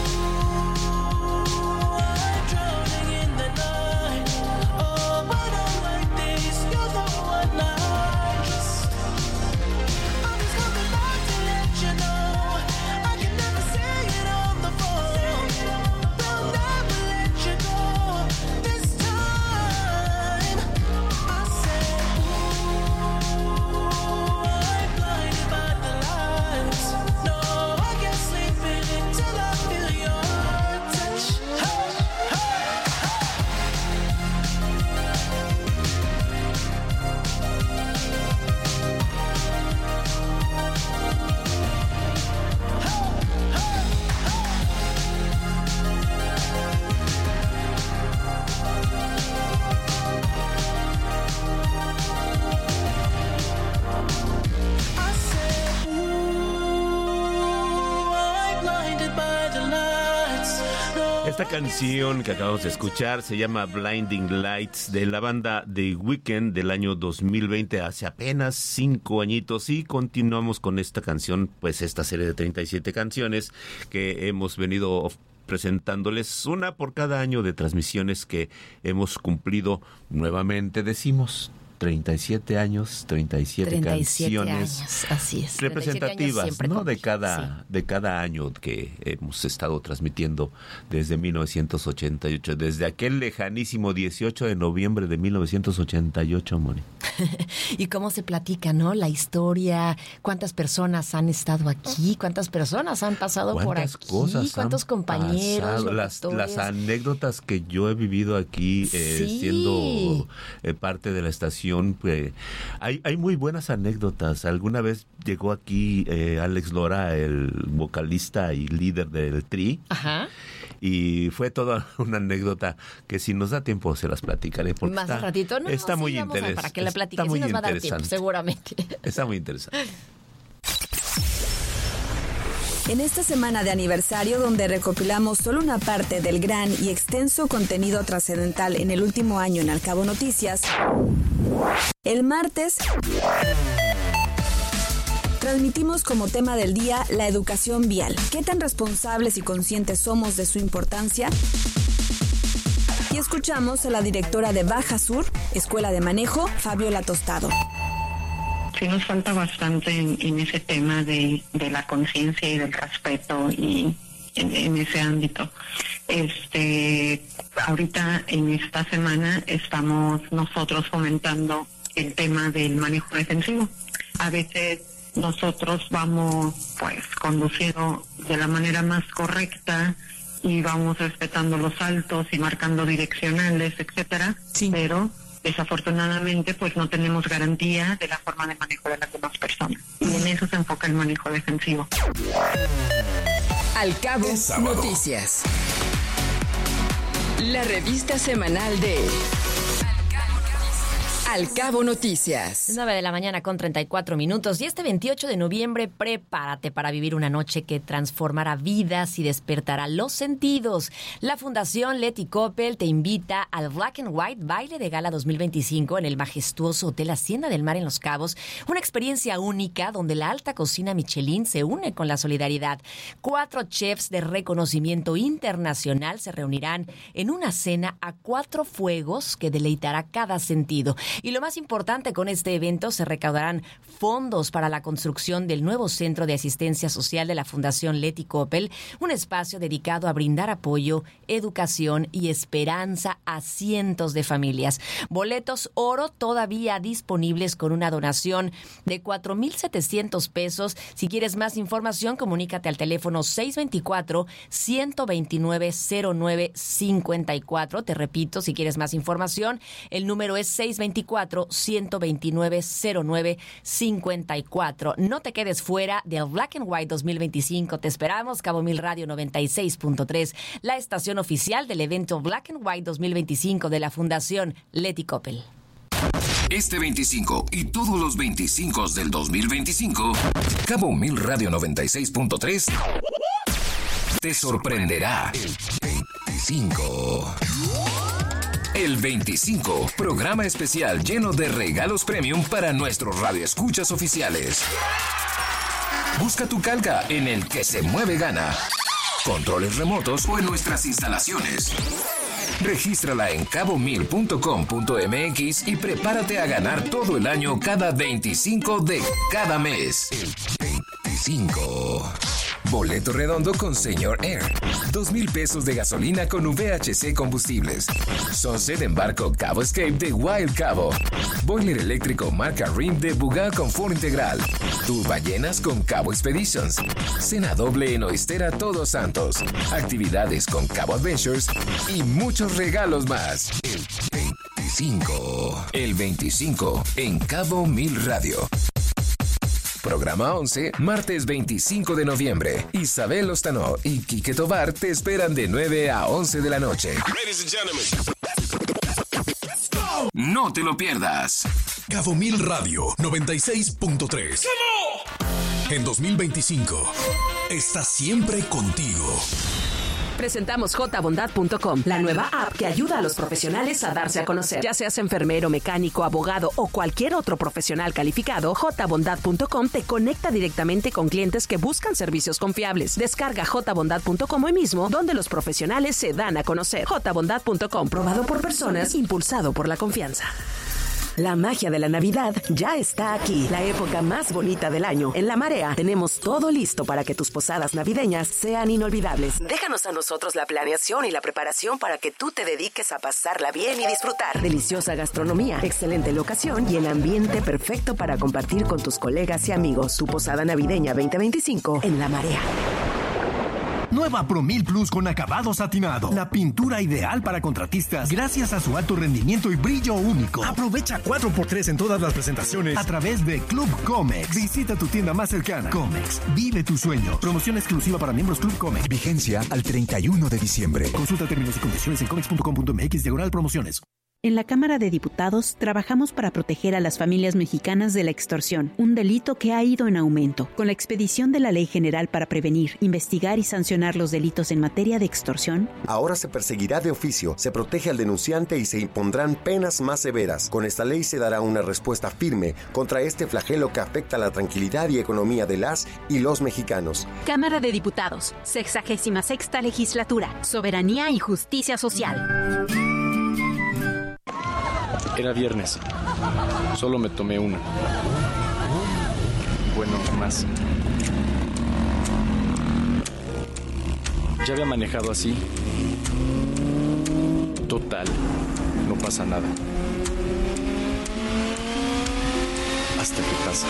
[SPEAKER 2] ooh, I'm drowning in the night. Oh, when I'm like this, you're the one I just. I'm just coming back to let you know I can never say it on the phone. They'll never let you go this time. I said, ooh, I'm blinded by the lights. No, I can't sleep until I feel your touch. Hey, I said, ooh, I'm blinded by the lights. No.
[SPEAKER 10] Esta canción que acabamos de escuchar se llama Blinding Lights, de la banda The Weeknd, del año 2020, hace apenas 5 añitos, y continuamos con esta canción, pues esta serie de 37 canciones que hemos venido presentándoles, una por cada año de transmisiones que hemos cumplido. Nuevamente decimos 37 años, 37 canciones
[SPEAKER 11] años, así es.
[SPEAKER 10] representativas,
[SPEAKER 11] siempre,
[SPEAKER 10] ¿no?
[SPEAKER 11] con
[SPEAKER 10] De cada año que hemos estado transmitiendo desde 1988, desde aquel lejanísimo 18 de noviembre de 1988, Moni.
[SPEAKER 11] Y cómo se platica, ¿no? La historia, cuántas personas han estado aquí, cuántas personas han pasado por aquí, cuántos compañeros,
[SPEAKER 10] las anécdotas que yo he vivido aquí siendo parte de la estación, pues, hay muy buenas anécdotas. Alguna vez llegó aquí Alex Lora, el vocalista y líder del Tri.
[SPEAKER 11] Ajá.
[SPEAKER 10] Y fue toda una anécdota que si nos da tiempo se las platicaré. Porque
[SPEAKER 11] más al ratito,
[SPEAKER 10] está muy interesante.
[SPEAKER 11] Para que la platiques, sí nos va a dar tiempo, seguramente.
[SPEAKER 10] Está muy interesante.
[SPEAKER 14] En esta semana de aniversario, donde recopilamos solo una parte del gran y extenso contenido trascendental en el último año en Al Cabo Noticias, el martes transmitimos como tema del día la educación vial. ¿Qué tan responsables y conscientes somos de su importancia? Y escuchamos a la directora de Baja Sur, Escuela de Manejo, Fabiola Tostado.
[SPEAKER 4] Sí nos falta bastante en ese tema de la conciencia y del respeto y en ese ámbito. Ahorita en esta semana estamos nosotros fomentando el tema del manejo defensivo. A veces nosotros vamos pues conduciendo de la manera más correcta y vamos respetando los saltos y marcando direccionales, etcétera, pero desafortunadamente pues no tenemos garantía de la forma de manejo de las demás personas y en eso se enfoca el manejo defensivo.
[SPEAKER 15] Al Cabo Noticias, la revista semanal de Al Cabo Noticias.
[SPEAKER 11] 9 de la mañana con 34 minutos. Y este 28 de noviembre, prepárate para vivir una noche que transformará vidas y despertará los sentidos. La Fundación Leti Coppel te invita al Black and White Baile de Gala 2025 en el majestuoso Hotel Hacienda del Mar en Los Cabos. Una experiencia única donde la alta cocina Michelin se une con la solidaridad. 4 chefs de reconocimiento internacional se reunirán en una cena a 4 fuegos que deleitará cada sentido. Y lo más importante, con este evento se recaudarán fondos para la construcción del nuevo Centro de Asistencia Social de la Fundación Leti Coppel, un espacio dedicado a brindar apoyo, educación y esperanza a cientos de familias. Boletos oro todavía disponibles con una donación de 4,700 pesos. Si quieres más información, comunícate al teléfono 624-129-0954. Te repito, si quieres más información, el número es 624-129-0954. No te quedes fuera del Black and White 2025. Te esperamos. Cabo Mil Radio 96.3, la estación oficial del evento Black and White 2025 de la Fundación Leti Coppel.
[SPEAKER 6] Este 25 y todos los 25 del 2025, Cabo Mil Radio 96.3 te sorprenderá. El 25, programa especial lleno de regalos premium para nuestros radioescuchas oficiales. Busca tu calca en el que se mueve gana. Controles remotos o en nuestras instalaciones. Regístrala en cabomil.com.mx y prepárate a ganar todo el año cada 25 de cada mes. El 25. Boleto redondo con Señor Air. 2,000 pesos de gasolina con VHC Combustibles. Sunset en barco Cabo Escape de Wild Cabo. Boiler eléctrico marca RIM de Bugal Confort Integral. Tour ballenas con Cabo Expeditions. Cena doble en Oistera Todos Santos. Actividades con Cabo Adventures y muchos regalos más. El 25. El 25 en Cabo Mil Radio. Programa 11, martes 25 de noviembre. Isabel Ostanó y Quique Tobar te esperan de 9 a 11 de la noche. No te lo pierdas.
[SPEAKER 9] Cabo Mil Radio 96.3. En 2025 está siempre contigo.
[SPEAKER 20] Presentamos jbondad.com, la nueva app que ayuda a los profesionales a darse a conocer. Ya seas enfermero, mecánico, abogado o cualquier otro profesional calificado, jbondad.com te conecta directamente con clientes que buscan servicios confiables. Descarga jbondad.com hoy mismo, donde los profesionales se dan a conocer. jbondad.com, probado por personas, impulsado por la confianza. La magia de la Navidad ya está aquí. La época más bonita del año. En La Marea tenemos todo listo para que tus posadas navideñas sean inolvidables. Déjanos a nosotros la planeación y la preparación para que tú te dediques a pasarla bien y disfrutar. Deliciosa gastronomía, excelente locación y el ambiente perfecto para compartir con tus colegas y amigos. Tu posada navideña 2025 en La Marea.
[SPEAKER 7] Nueva Promil Plus con acabado satinado. La pintura ideal para contratistas gracias a su alto rendimiento y brillo único. Aprovecha 4x3 en todas las presentaciones a través de Club Comex. Visita tu tienda más cercana. Comex, vive tu sueño. Promoción exclusiva para miembros Club Comex.
[SPEAKER 8] Vigencia al 31 de diciembre.
[SPEAKER 7] Consulta términos y condiciones en comex.com.mx/promociones.
[SPEAKER 23] En la Cámara de Diputados trabajamos para proteger a las familias mexicanas de la extorsión, un delito que ha ido en aumento. Con la expedición de la Ley General para prevenir, investigar y sancionar los delitos en materia de extorsión,
[SPEAKER 24] ahora se perseguirá de oficio, se protege al denunciante y se impondrán penas más severas. Con esta ley se dará una respuesta firme contra este flagelo que afecta la tranquilidad y economía de las y los mexicanos.
[SPEAKER 23] Cámara de Diputados, 66ª Legislatura, Soberanía y Justicia Social.
[SPEAKER 25] Era viernes. Solo me tomé una. Bueno, más. Ya había manejado así. Total, no pasa nada. Hasta que pasa.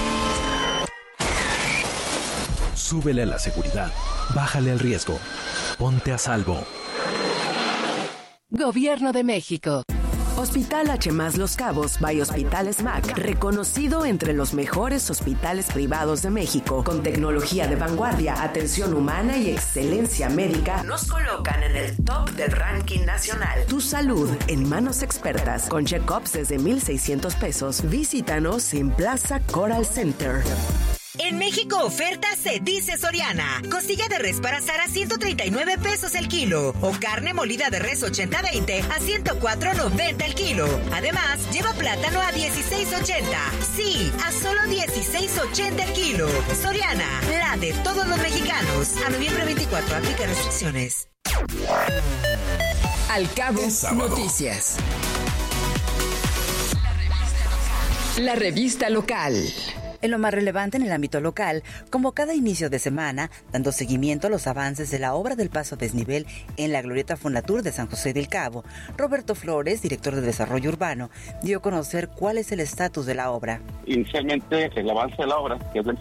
[SPEAKER 9] Súbele a la seguridad. Bájale al riesgo. Ponte a salvo.
[SPEAKER 1] Gobierno de México.
[SPEAKER 20] Hospital H+ Los Cabos by Hospital SMAC, reconocido entre los mejores hospitales privados de México, con tecnología de vanguardia, atención humana y excelencia médica, nos colocan en el top del ranking nacional. Tu salud en manos expertas, con check-ups desde 1,600 pesos. Visítanos en Plaza Coral Center.
[SPEAKER 26] En México oferta se dice Soriana. Costilla de res para asar a 139 pesos el kilo. O carne molida de res 80-20 a 104.90 el kilo. Además, lleva plátano a 16.80. Sí, a solo 16.80 el kilo. Soriana, la de todos los mexicanos. A noviembre 24, aplica restricciones.
[SPEAKER 15] Al Cabo Noticias. La revista local.
[SPEAKER 12] En lo más relevante en el ámbito local, como cada inicio de semana, dando seguimiento a los avances de la obra del paso a desnivel en la Glorieta Fonatur de San José del Cabo, Roberto Flores, director de Desarrollo Urbano, dio a conocer cuál es el estatus de la obra.
[SPEAKER 27] Inicialmente, el avance de la obra, que es del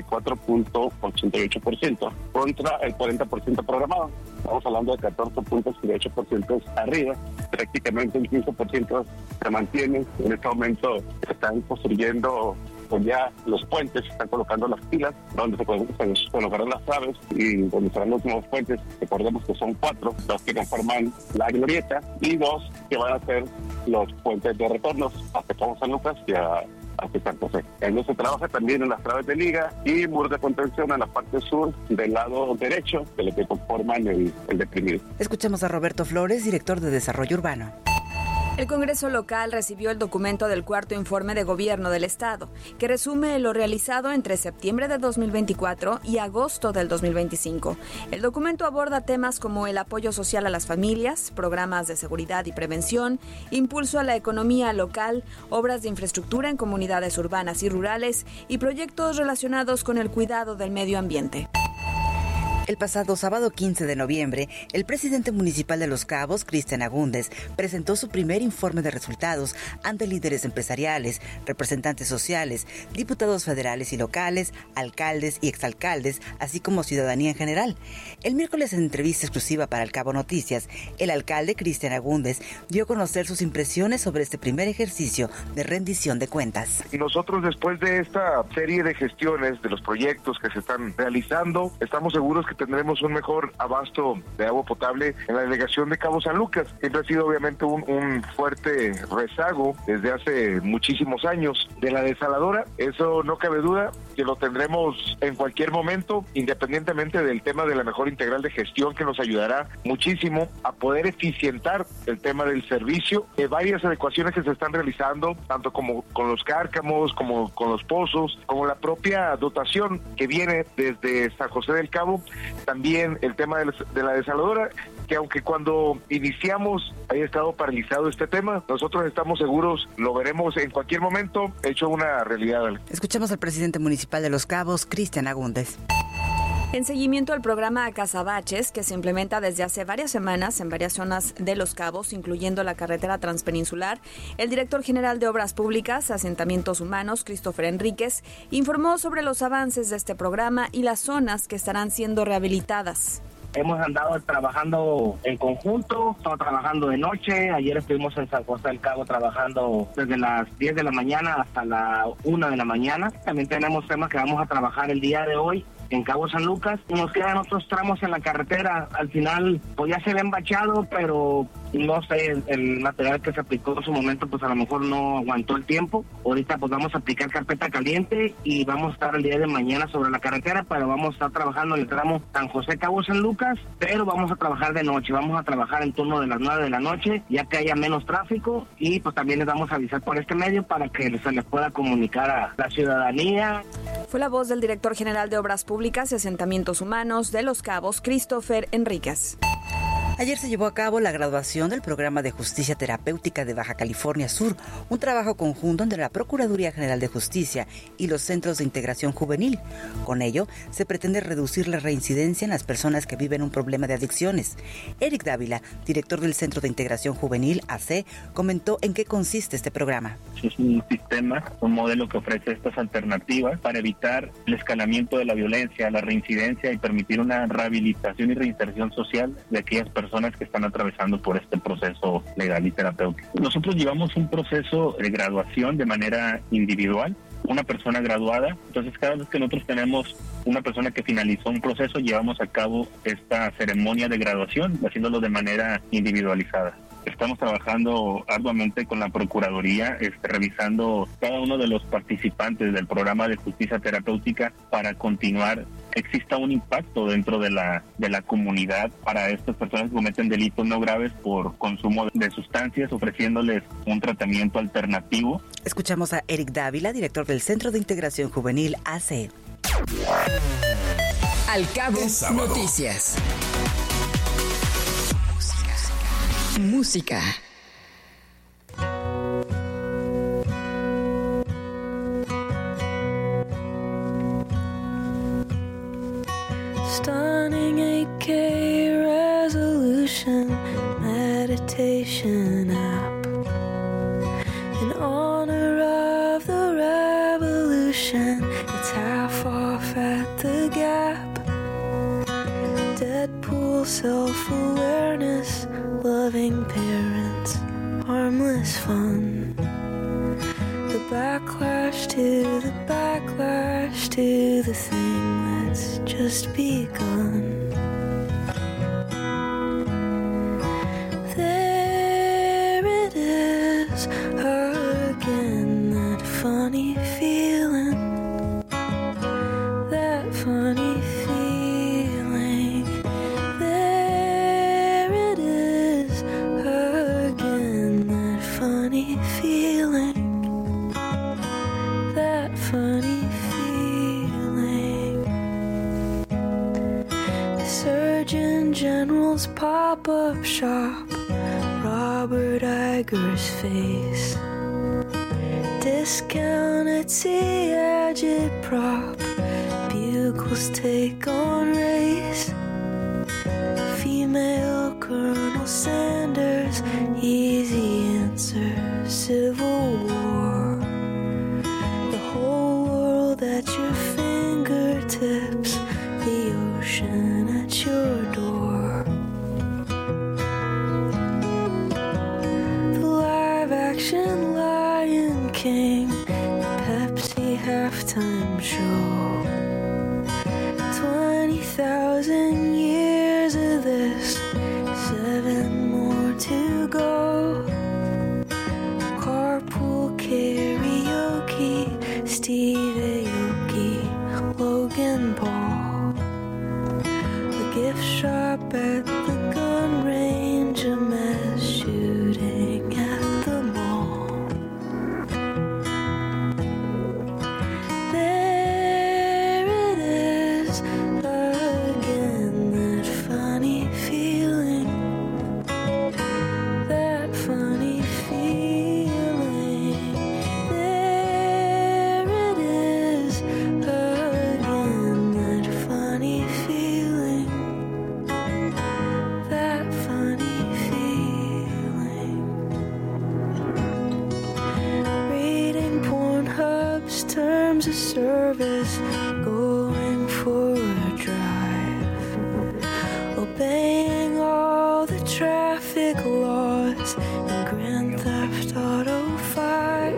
[SPEAKER 27] 54.88%, contra el 40% programado. Estamos hablando de 14.58% arriba, prácticamente un 15% se mantiene. En este momento se están construyendo pues ya los puentes, se están colocando las pilas, donde se colocarán las traves y donde serán los nuevos puentes. Recordemos que son 4 los que conforman la glorieta y 2 que van a ser los puentes de retornos hacia San Lucas y hacia San José. Se trabaja también en las traves de liga y muros de contención en la parte sur del lado derecho de lo que conforman el deprimido.
[SPEAKER 12] Escuchamos a Roberto Flores, director de Desarrollo Urbano.
[SPEAKER 14] El Congreso local recibió el documento del cuarto informe de gobierno del Estado, que resume lo realizado entre septiembre de 2024 y agosto del 2025. El documento aborda temas como el apoyo social a las familias, programas de seguridad y prevención, impulso a la economía local, obras de infraestructura en comunidades urbanas y rurales y proyectos relacionados con el cuidado del medio ambiente.
[SPEAKER 12] El pasado sábado 15 de noviembre, el presidente municipal de Los Cabos, Cristian Agúndez, presentó su primer informe de resultados ante líderes empresariales, representantes sociales, diputados federales y locales, alcaldes y exalcaldes, así como ciudadanía en general. El miércoles, en entrevista exclusiva para El Cabo Noticias, el alcalde Cristian Agúndez dio a conocer sus impresiones sobre este primer ejercicio de rendición de cuentas.
[SPEAKER 28] Y nosotros, después de esta serie de gestiones, de los proyectos que se están realizando, estamos seguros que tendremos un mejor abasto de agua potable en la delegación de Cabo San Lucas. Siempre ha sido obviamente un fuerte rezago desde hace muchísimos años de la desaladora, eso no cabe duda, que lo tendremos en cualquier momento, independientemente del tema de la mejora integral de gestión, que nos ayudará muchísimo a poder eficientar el tema del servicio. Varias adecuaciones que se están realizando, tanto como con los cárcamos, como con los pozos, como la propia dotación que viene desde San José del Cabo, también el tema de la desaladora, que aunque cuando iniciamos haya estado paralizado este tema, nosotros estamos seguros, lo veremos en cualquier momento hecho una realidad.
[SPEAKER 12] Escuchamos al presidente municipal de Los Cabos, Cristian Agúndez.
[SPEAKER 14] En seguimiento al programa Cazabaches, que se implementa desde hace varias semanas en varias zonas de Los Cabos, incluyendo la carretera transpeninsular, el director general de Obras Públicas, Asentamientos Humanos, Christopher Enríquez, informó sobre los avances de este programa y las zonas que estarán siendo rehabilitadas.
[SPEAKER 3] Hemos andado trabajando en conjunto, estamos trabajando de noche. Ayer estuvimos en San José del Cabo trabajando desde las 10 de la mañana hasta la 1 de la mañana. También tenemos temas que vamos a trabajar el día de hoy en Cabo San Lucas. Nos quedan otros tramos en la carretera. Al final, pues ya se ve embachado, pero no sé, el material que se aplicó en su momento, pues a lo mejor no aguantó el tiempo. Ahorita pues vamos a aplicar carpeta caliente y vamos a estar el día de mañana sobre la carretera, pero vamos a estar trabajando en el tramo San José Cabo San Lucas, pero vamos a trabajar de noche, vamos a trabajar en turno de las 9 de la noche, ya que haya menos tráfico, y pues también les vamos a avisar por este medio para que se les pueda comunicar a la ciudadanía.
[SPEAKER 14] Fue la voz del director general de Obras Públicas y Asentamientos Humanos de Los Cabos, Christopher Enríquez.
[SPEAKER 12] Ayer se llevó a cabo la graduación del Programa de Justicia Terapéutica de Baja California Sur, un trabajo conjunto entre la Procuraduría General de Justicia y los Centros de Integración Juvenil. Con ello, se pretende reducir la reincidencia en las personas que viven un problema de adicciones. Eric Dávila, director del Centro de Integración Juvenil, AC, comentó en qué consiste este programa.
[SPEAKER 5] Es un sistema, un modelo que ofrece estas alternativas para evitar el escalamiento de la violencia, la reincidencia y permitir una rehabilitación y reinserción social de aquellas personas que están atravesando por este proceso legal y terapéutico. Nosotros llevamos un proceso de graduación de manera individual, una persona graduada. Entonces, cada vez que nosotros tenemos una persona que finalizó un proceso, llevamos a cabo esta ceremonia de graduación, haciéndolo de manera individualizada. Estamos trabajando arduamente con la Procuraduría, revisando cada uno de los participantes del programa de justicia terapéutica para continuar exista un impacto dentro de la comunidad para estas personas que cometen delitos no graves por consumo de sustancias, ofreciéndoles un tratamiento alternativo.
[SPEAKER 12] Escuchamos a Eric Dávila, director del Centro de Integración Juvenil AC.
[SPEAKER 15] Al Cabo Noticias. Música.
[SPEAKER 2] Stunning 8K resolution meditation app in honor of the revolution. It's half off at the Gap. Deadpool self-awareness, loving parents, harmless fun. The backlash to the backlash to the thing that's just begun. There it is again, that funny feeling, that funny feeling. There it is again, that funny feeling, that funny feeling. The Surgeon General's pop-up shop, Robert Iger's face, discount Etsy agitprop, Bugle's take on race, female Colonel Sanders, easy answer, Civil War, the whole world at your fingertips, the ocean at your door. The live-action Lion King, Pepsi halftime show. 20,000 years of this, 7 more up at the gun range, a mass shooting at the mall. There it is again, that funny feeling, that funny feeling. There it is again, that funny feeling, that funny feeling. Reading Pornhub's terms of service, going for a drive, obeying all the traffic laws in Grand Theft Auto 5.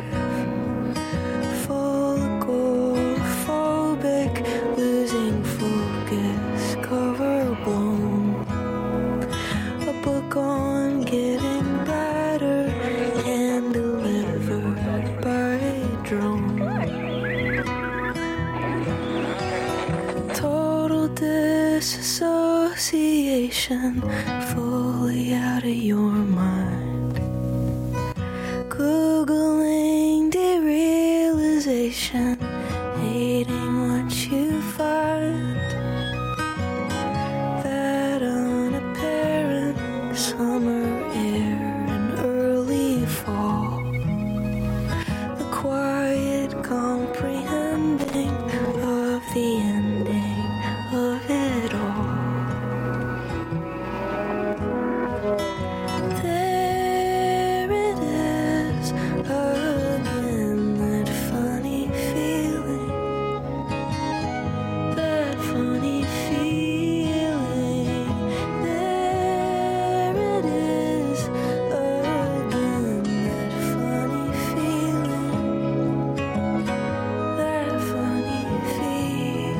[SPEAKER 2] Full agoraphobic, losing focus, cover blown. A book on getting better, hand delivered by drone. Total disassociation, fully out of your mind. Googling derealization, hating what you find. That unapparent summer air and early fall. The quiet comprehending of the ending of it all. There it is again, that funny feeling, that funny feeling. There it is again, that funny feeling, that funny feeling.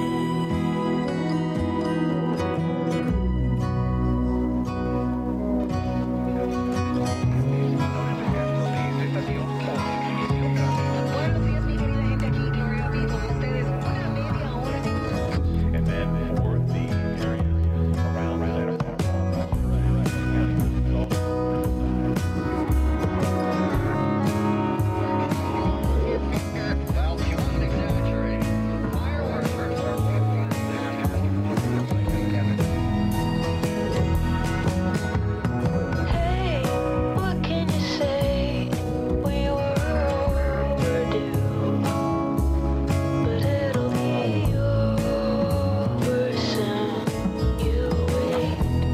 [SPEAKER 2] Hey, what can you say? We were overdue, but it'll be over soon. You wait.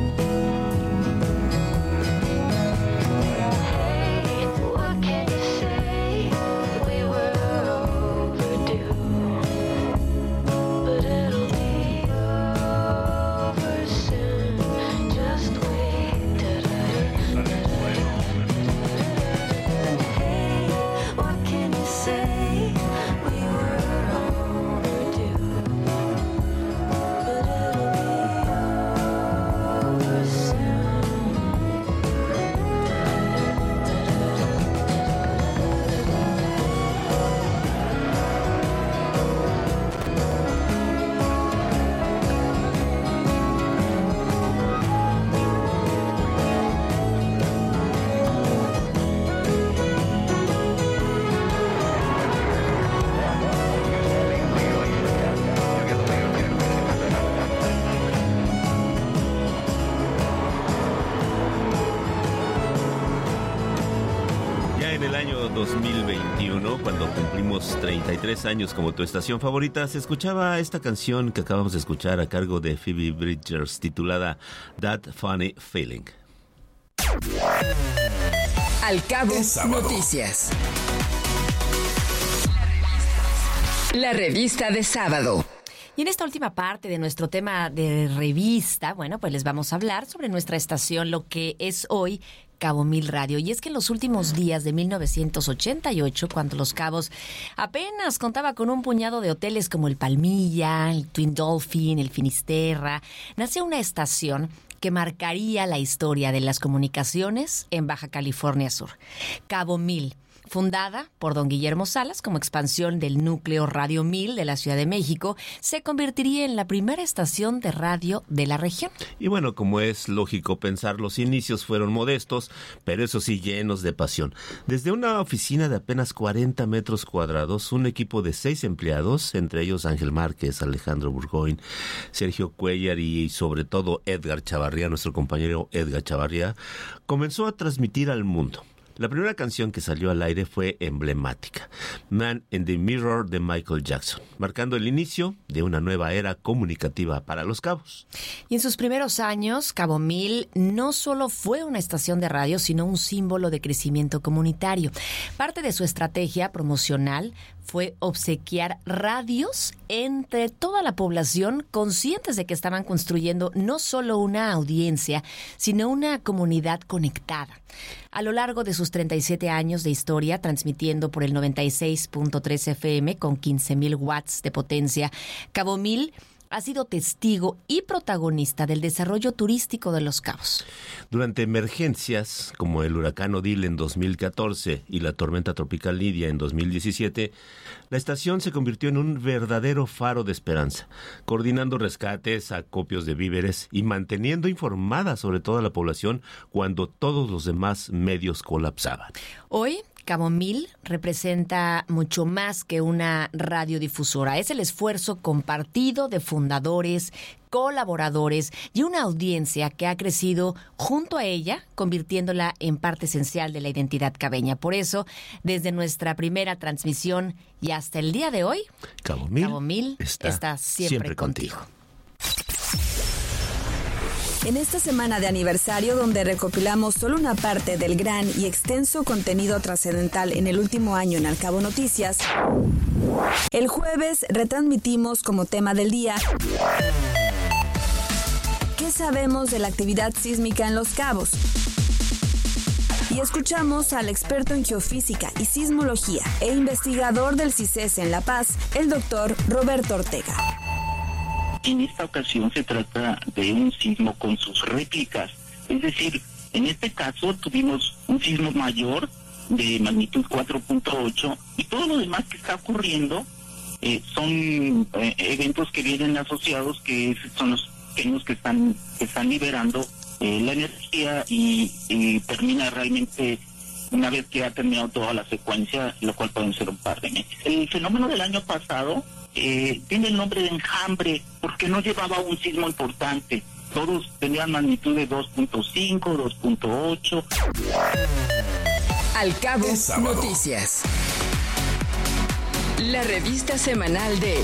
[SPEAKER 2] Hey, what can you say? We were overdue, but it'll be over soon. Just wait. Hey, what can you say? We were overdue, but it'll be over soon.
[SPEAKER 10] Ya en el año 2021, cuando cumplimos 33 años como tu estación favorita, se escuchaba esta canción que acabamos de escuchar a cargo de Phoebe Bridgers, titulada That Funny Feeling.
[SPEAKER 15] Al Cabo
[SPEAKER 6] Es sábado.
[SPEAKER 15] Noticias. La revista de sábado.
[SPEAKER 11] Y en esta última parte de nuestro tema de revista, bueno, pues les vamos a hablar sobre nuestra estación, lo que es hoy Cabo Mil Radio. Y es que en los últimos días de 1988, cuando Los Cabos apenas contaba con un puñado de hoteles como el Palmilla, el Twin Dolphin, el Finisterra, nació una estación que marcaría la historia de las comunicaciones en Baja California Sur. Cabo Mil, Fundada por don Guillermo Salas como expansión del núcleo Radio 1000 de la Ciudad de México, se convertiría en la primera estación de radio de la región.
[SPEAKER 10] Y bueno, como es lógico pensar, los inicios fueron modestos, pero eso sí llenos de pasión. Desde una oficina de apenas 40 metros cuadrados, un equipo de 6 empleados, entre ellos Ángel Márquez, Alejandro Burgoyne, Sergio Cuellar y sobre todo Edgar Chavarría, nuestro compañero Edgar Chavarría, comenzó a transmitir al mundo. La primera canción que salió al aire fue emblemática, Man in the Mirror de Michael Jackson, marcando el inicio de una nueva era comunicativa para Los Cabos.
[SPEAKER 11] Y en sus primeros años, Cabo 1000 no solo fue una estación de radio, sino un símbolo de crecimiento comunitario. Parte de su estrategia promocional fue obsequiar radios entre toda la población, conscientes de que estaban construyendo no solo una audiencia, sino una comunidad conectada. A lo largo de sus 37 años de historia, transmitiendo por el 96.3 FM con 15,000 watts de potencia, Cabo 1000 ha sido testigo y protagonista del desarrollo turístico de Los Cabos.
[SPEAKER 10] Durante emergencias como el huracán Odile en 2014 y la tormenta tropical Lidia en 2017, la estación se convirtió en un verdadero faro de esperanza, coordinando rescates, acopios de víveres y manteniendo informada sobre toda la población cuando todos los demás medios colapsaban.
[SPEAKER 11] Hoy, Cabo 1000 representa mucho más que una radiodifusora. Es el esfuerzo compartido de fundadores, colaboradores y una audiencia que ha crecido junto a ella, convirtiéndola en parte esencial de la identidad cabeña. Por eso, desde nuestra primera transmisión y hasta el día de hoy,
[SPEAKER 10] Cabo 1000
[SPEAKER 11] está siempre contigo.
[SPEAKER 14] En esta semana de aniversario, donde recopilamos solo una parte del gran y extenso contenido trascendental en el último año en Al Cabo Noticias, el jueves retransmitimos como tema del día: ¿qué sabemos de la actividad sísmica en Los Cabos? Y escuchamos al experto en geofísica y sismología e investigador del CICES en La Paz, el doctor Roberto Ortega.
[SPEAKER 4] En esta ocasión se trata de un sismo con sus réplicas, es decir, en este caso tuvimos un sismo mayor de magnitud 4.8 y todo lo demás que está ocurriendo son eventos que vienen asociados, que son los pequeños que están liberando la energía y termina realmente una vez que ha terminado toda la secuencia, lo cual pueden ser un par de meses. El fenómeno del año pasado tiene el nombre de enjambre porque no llevaba un sismo importante. Todos tenían magnitud de 2.5, 2.8.
[SPEAKER 15] Al Cabo Noticias. La revista semanal de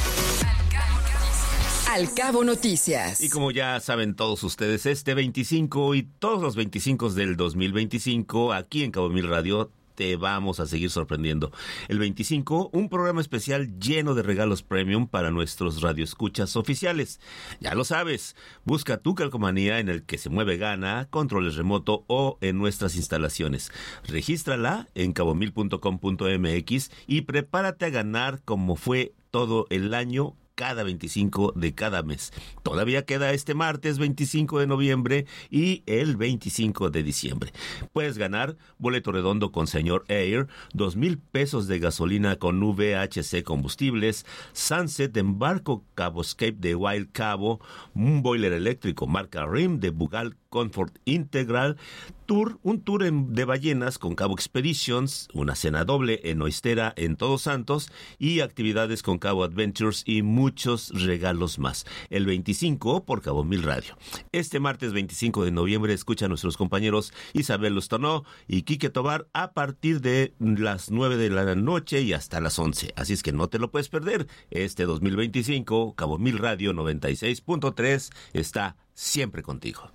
[SPEAKER 15] Al Cabo Noticias.
[SPEAKER 10] Y como ya saben todos ustedes, este 25 y todos los 25 del 2025, aquí en Cabo 1000 Radio, te vamos a seguir sorprendiendo. El 25, un programa especial lleno de regalos premium para nuestros radioescuchas oficiales. Ya lo sabes, busca tu calcomanía en el que se mueve Gana, controles remoto o en nuestras instalaciones. Regístrala en cabomil.com.mx y prepárate a ganar como fue todo el año, cada 25 de cada mes. Todavía queda este martes 25 de noviembre y el 25 de diciembre. Puedes ganar boleto redondo con Señor Air, 2,000 pesos de gasolina con VHC Combustibles, Sunset en barco Caboscape de Wild Cabo, un boiler eléctrico marca RIM de Bugal Comfort Integral, un tour de ballenas con Cabo Expeditions, una cena doble en Oistera en Todos Santos y actividades con Cabo Adventures y muchos regalos más. El 25 por Cabo 1000 Radio. Este martes 25 de noviembre escucha a nuestros compañeros Isabel Lustonó y Quique Tobar a partir de las 9 de la noche y hasta las 11. Así es que no te lo puedes perder. Este 2025, Cabo 1000 Radio 96.3 está siempre contigo.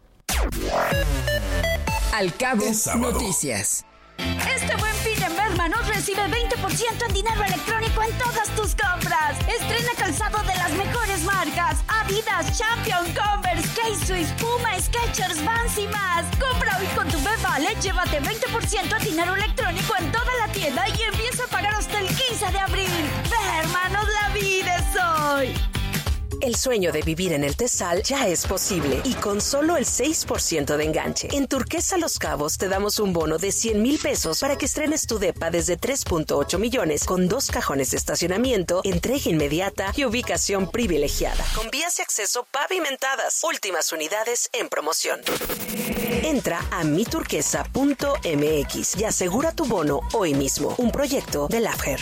[SPEAKER 15] Al Cabo Noticias.
[SPEAKER 13] Este buen fin en Bermanos recibe 20% en dinero electrónico en todas tus compras. Estrena calzado de las mejores marcas: Adidas, Champion, Converse, K-Swiss, Puma, Skechers, Vans y más. Compra hoy con tu B-Vale, llévate 20% en dinero electrónico en toda la tienda y empieza a pagar hasta el 15 de abril. Bermanos, la vida es hoy.
[SPEAKER 20] El sueño de vivir en el Tesal ya es posible y con solo el 6% de enganche. En Turquesa Los Cabos te damos un bono de 100,000 pesos para que estrenes tu depa desde 3.8 millones con 2 cajones de estacionamiento, entrega inmediata y ubicación privilegiada. Con vías de acceso pavimentadas. Últimas unidades en promoción. Entra a miturquesa.mx y asegura tu bono hoy mismo. Un proyecto de Laffer.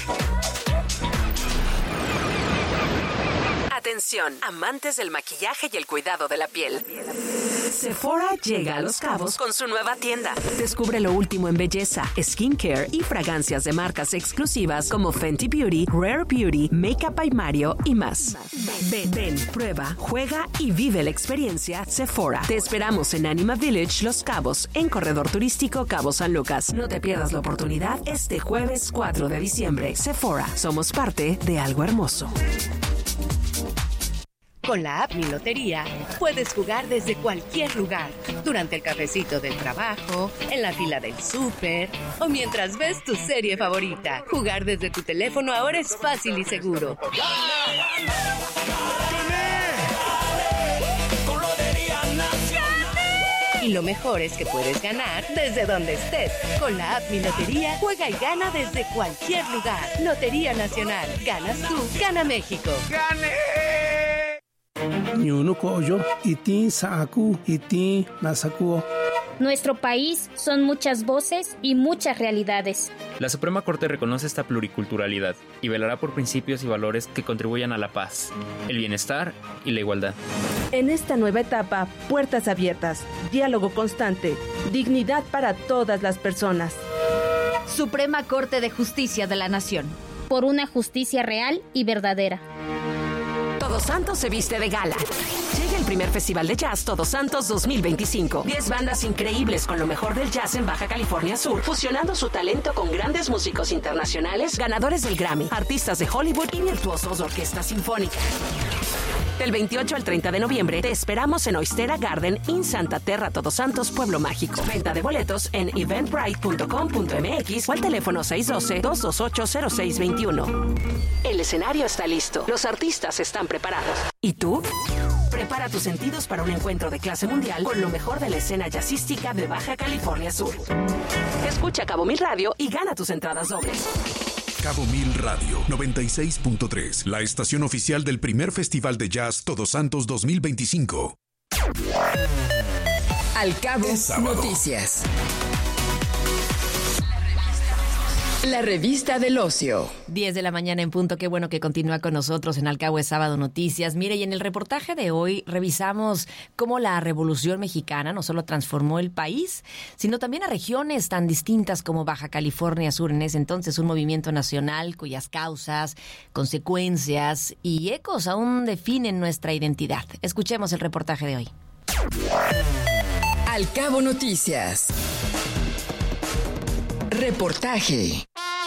[SPEAKER 20] Atención, amantes del maquillaje y el cuidado de la piel. Sephora llega a Los Cabos con su nueva tienda. Descubre lo último en belleza, skincare y fragancias de marcas exclusivas como Fenty Beauty, Rare Beauty, Makeup by Mario y más. Ven, prueba, juega y vive la experiencia Sephora. Te esperamos en Anima Village, Los Cabos, en Corredor Turístico Cabo San Lucas. No te pierdas la oportunidad este jueves 4 de diciembre. Sephora, somos parte de algo hermoso.
[SPEAKER 1] Con la app Mi Lotería puedes jugar desde cualquier lugar, durante el cafecito del trabajo, en la fila del súper o mientras ves tu serie favorita. Jugar desde tu teléfono ahora es fácil y seguro. Y lo mejor es que puedes ganar desde donde estés. Con la app Mi Lotería, juega y gana desde cualquier lugar. Lotería Nacional. Ganas tú, gana México. ¡Gane!
[SPEAKER 7] Nuestro país son muchas voces y muchas realidades.
[SPEAKER 8] La Suprema Corte reconoce esta pluriculturalidad y velará por principios y valores que contribuyan a la paz, el bienestar y la igualdad.
[SPEAKER 16] En esta nueva etapa, puertas abiertas, diálogo constante, dignidad para todas las personas.
[SPEAKER 17] Suprema Corte de Justicia de la Nación.
[SPEAKER 7] Por una justicia real y verdadera.
[SPEAKER 20] Todos Santos se viste de gala. Llega el primer Festival de Jazz Todos Santos 2025. 10 bandas increíbles con lo mejor del jazz en Baja California Sur, fusionando su talento con grandes músicos internacionales, ganadores del Grammy, artistas de Hollywood y virtuosos de orquesta sinfónica. Del 28 al 30 de noviembre te esperamos en Oistera Garden in Santa Terra Todos Santos, Pueblo Mágico. Venta de boletos en eventbrite.com.mx o al teléfono 612-228-0621. El escenario está listo. Los artistas están preparados. ¿Y tú? Prepara tus sentidos para un encuentro de clase mundial con lo mejor de la escena jazzística de Baja California Sur. Escucha Cabo Mil Radio y gana tus entradas dobles.
[SPEAKER 18] Cabo Mil Radio 96.3, la estación oficial del primer Festival de Jazz Todos Santos 2025.
[SPEAKER 15] Al Cabo Noticias. La revista del ocio.
[SPEAKER 11] 10 de la mañana en punto. Qué bueno que continúa con nosotros en Al Cabo es Sábado Noticias. Mire, y en el reportaje de hoy revisamos cómo la Revolución Mexicana no solo transformó el país, sino también a regiones tan distintas como Baja California Sur. En ese entonces, un movimiento nacional cuyas causas, consecuencias y ecos aún definen nuestra identidad. Escuchemos el reportaje de hoy.
[SPEAKER 15] Al Cabo Noticias. Reportaje.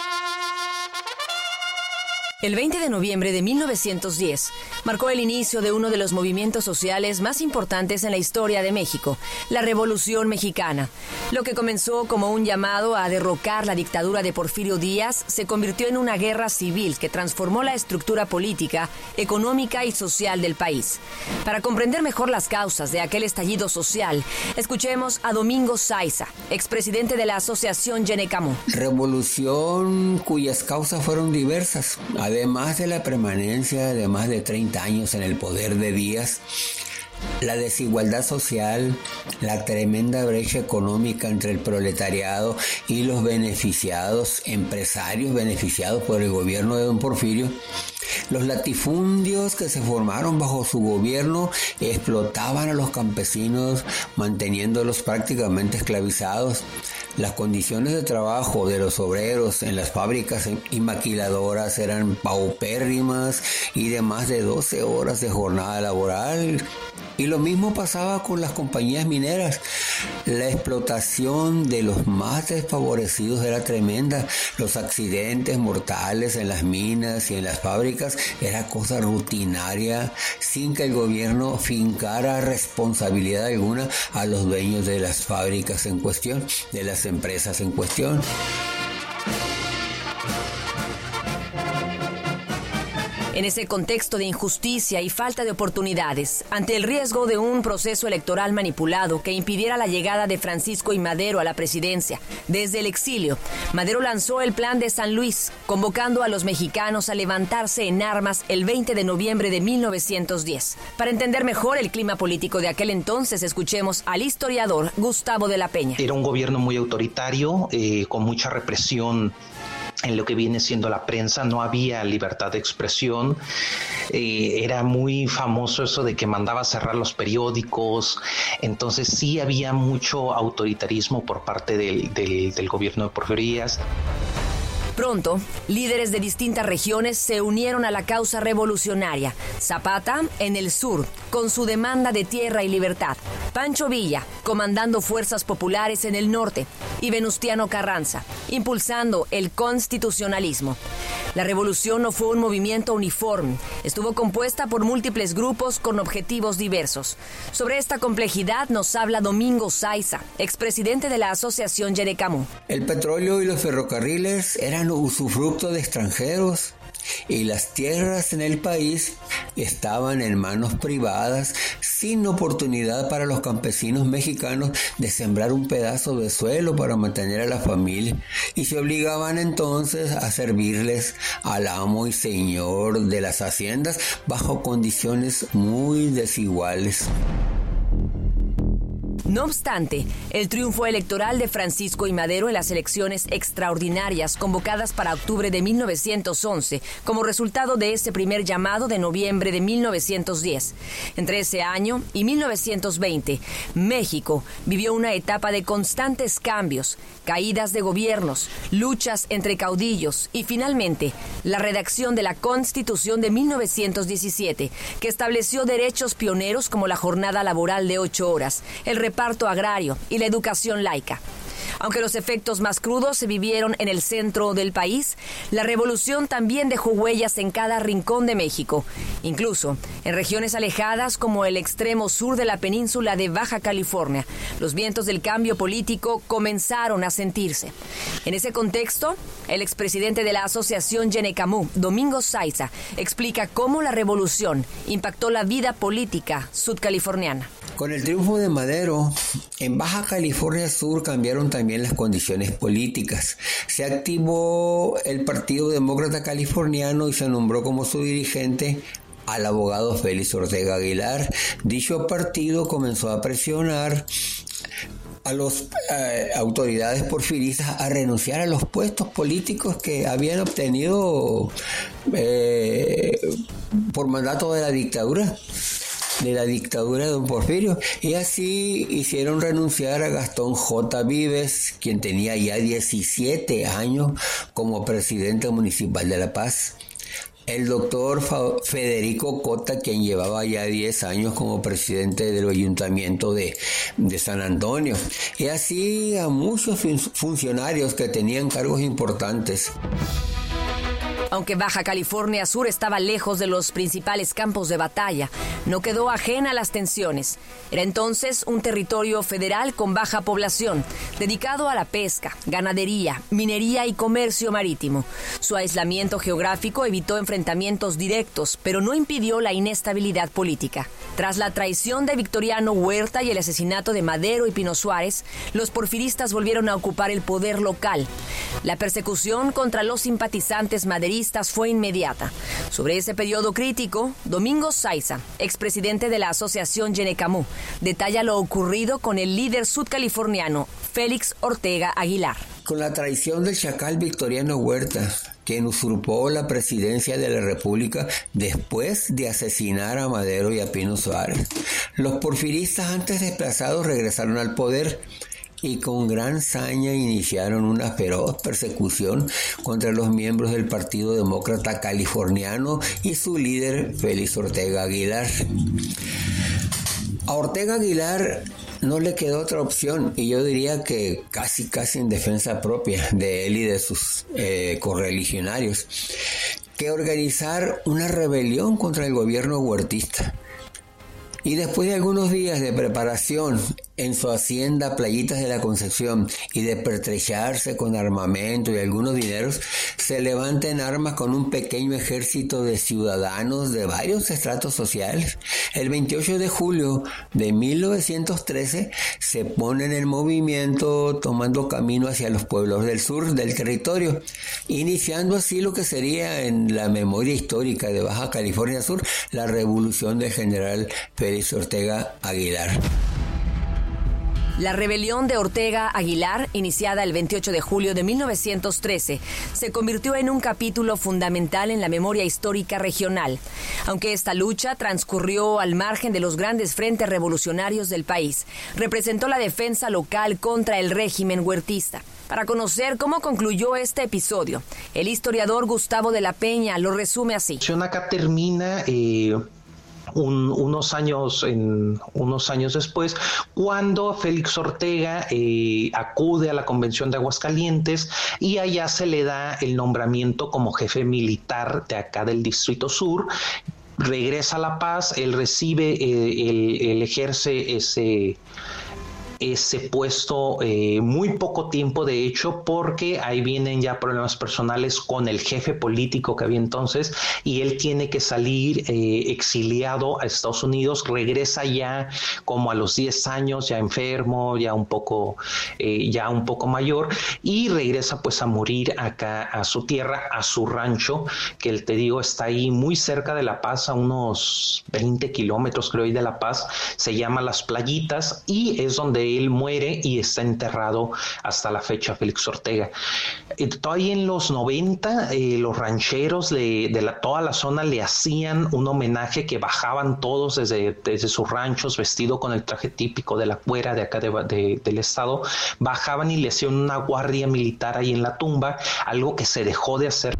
[SPEAKER 11] El 20 de noviembre de 1910 marcó el inicio de uno de los movimientos sociales más importantes en la historia de México, la Revolución Mexicana. Lo que comenzó como un llamado a derrocar la dictadura de Porfirio Díaz se convirtió en una guerra civil que transformó la estructura política, económica y social del país. Para comprender mejor las causas de aquel estallido social, escuchemos a Domingo Zaiza, expresidente de la Asociación Yenecamú.
[SPEAKER 19] Revolución cuyas causas fueron diversas. Además de la permanencia de más de 30 años en el poder de Díaz, la desigualdad social, la tremenda brecha económica entre el proletariado y los beneficiados, empresarios beneficiados por el gobierno de don Porfirio, los latifundios que se formaron bajo su gobierno explotaban a los campesinos, manteniéndolos prácticamente esclavizados. Las condiciones de trabajo de los obreros en las fábricas y maquiladoras eran paupérrimas y de más de 12 horas de jornada laboral. Y lo mismo pasaba con las compañías mineras. La explotación de los más desfavorecidos era tremenda. Los accidentes mortales en las minas y en las fábricas era cosa rutinaria, sin que el gobierno fincara responsabilidad alguna a los dueños de las fábricas en cuestión, de las empresas en cuestión.
[SPEAKER 11] En ese contexto de injusticia y falta de oportunidades, ante el riesgo de un proceso electoral manipulado que impidiera la llegada de Francisco I. Madero a la presidencia, desde el exilio, Madero lanzó el Plan de San Luis, convocando a los mexicanos a levantarse en armas el 20 de noviembre de 1910. Para entender mejor el clima político de aquel entonces, escuchemos al historiador Gustavo de la Peña.
[SPEAKER 9] Era un gobierno muy autoritario, con mucha represión en lo que viene siendo la prensa, no había libertad de expresión, era muy famoso eso de que mandaba a cerrar los periódicos, entonces sí había mucho autoritarismo por parte del gobierno de Porfirio Díaz.
[SPEAKER 11] Pronto, líderes de distintas regiones se unieron a la causa revolucionaria. Zapata, en el sur, con su demanda de tierra y libertad. Pancho Villa, comandando fuerzas populares en el norte. Y Venustiano Carranza, impulsando el constitucionalismo. La revolución no fue un movimiento uniforme. Estuvo compuesta por múltiples grupos con objetivos diversos. Sobre esta complejidad nos habla Domingo Zayza, expresidente de la Asociación Yerecamú.
[SPEAKER 19] El petróleo y los ferrocarriles eran usufructo de extranjeros y las tierras en el país estaban en manos privadas, sin oportunidad para los campesinos mexicanos de sembrar un pedazo de suelo para mantener a la familia, y se obligaban entonces a servirles al amo y señor de las haciendas bajo condiciones muy desiguales.
[SPEAKER 11] No obstante, el triunfo electoral de Francisco I. Madero en las elecciones extraordinarias convocadas para octubre de 1911, como resultado de ese primer llamado de noviembre de 1910. Entre ese año y 1920, México vivió una etapa de constantes cambios, caídas de gobiernos, luchas entre caudillos y finalmente la redacción de la Constitución de 1917, que estableció derechos pioneros como la jornada laboral de 8 horas, el reparto agrario y la educación laica. Aunque los efectos más crudos se vivieron en el centro del país, la revolución también dejó huellas en cada rincón de México, incluso en regiones alejadas como el extremo sur de la península de Baja California. Los vientos del cambio político comenzaron a sentirse. En ese contexto, el expresidente de la Asociación Yerecamú, Domingo Zayza, explica cómo la revolución impactó la vida política sudcaliforniana.
[SPEAKER 19] Con el triunfo de Madero, en Baja California Sur cambiaron también las condiciones políticas. Se activó el Partido Demócrata Californiano y se nombró como su dirigente al abogado Félix Ortega Aguilar. Dicho partido comenzó a presionar a las autoridades porfiristas a renunciar a los puestos políticos que habían obtenido por mandato de la dictadura de don Porfirio, y así hicieron renunciar a Gastón J. Vives, quien tenía ya 17 años como presidente municipal de La Paz, el doctor Federico Cota, quien llevaba ya 10 años como presidente del ayuntamiento de San Antonio, y así a muchos funcionarios que tenían cargos importantes.
[SPEAKER 11] Aunque Baja California Sur estaba lejos de los principales campos de batalla, no quedó ajena a las tensiones. Era entonces un territorio federal con baja población, dedicado a la pesca, ganadería, minería y comercio marítimo. Su aislamiento geográfico evitó enfrentamientos directos, pero no impidió la inestabilidad política. Tras la traición de Victoriano Huerta y el asesinato de Madero y Pino Suárez, los porfiristas volvieron a ocupar el poder local. La persecución contra los simpatizantes maderistas fue inmediata. Sobre ese periodo crítico, Domingo Zayza, expresidente de la Asociación Yerecamú, detalla lo ocurrido con el líder sudcaliforniano Félix Ortega Aguilar.
[SPEAKER 19] Con la traición del chacal Victoriano Huerta, quien usurpó la presidencia de la República después de asesinar a Madero y a Pino Suárez, los porfiristas antes desplazados regresaron al poder y con gran saña iniciaron una feroz persecución contra los miembros del Partido Demócrata Californiano y su líder Félix Ortega Aguilar. A Ortega Aguilar no le quedó otra opción, y yo diría que casi en defensa propia de él y de sus correligionarios, que organizar una rebelión contra el gobierno huertista. Y después de algunos días de preparación en su hacienda Playitas de la Concepción y de pertrecharse con armamento y algunos dineros, se levanta en armas con un pequeño ejército de ciudadanos de varios estratos sociales. El 28 de julio de 1913 se ponen en movimiento tomando camino hacia los pueblos del sur del territorio, iniciando así lo que sería en la memoria histórica de Baja California Sur la revolución del general Félix Ortega Aguilar.
[SPEAKER 11] La rebelión de Ortega Aguilar, iniciada el 28 de julio de 1913, se convirtió en un capítulo fundamental en la memoria histórica regional, aunque esta lucha transcurrió al margen de los grandes frentes revolucionarios del país. Representó la defensa local contra el régimen huertista. Para conocer cómo concluyó este episodio, el historiador Gustavo de la Peña lo resume así.
[SPEAKER 9] Acá termina unos años después, cuando Félix Ortega acude a la Convención de Aguascalientes y allá se le da el nombramiento como jefe militar de acá del Distrito Sur. Regresa a La Paz, él recibe, él ejerce ese puesto muy poco tiempo, de hecho, porque ahí vienen ya problemas personales con el jefe político que había entonces, y él tiene que salir exiliado a Estados Unidos. Regresa ya como a los 10 años, ya enfermo, ya un poco mayor, y regresa pues a morir acá a su tierra, a su rancho, que te digo está ahí muy cerca de La Paz, a unos 20 kilómetros creo de La Paz. Se llama Las Playitas y es donde él muere y está enterrado hasta la fecha, Félix Ortega. Todavía en los 90, los rancheros de toda la zona le hacían un homenaje, que bajaban todos desde sus ranchos vestido con el traje típico de la cuera de acá del estado, bajaban y le hacían una guardia militar ahí en la tumba, algo que se dejó de hacer.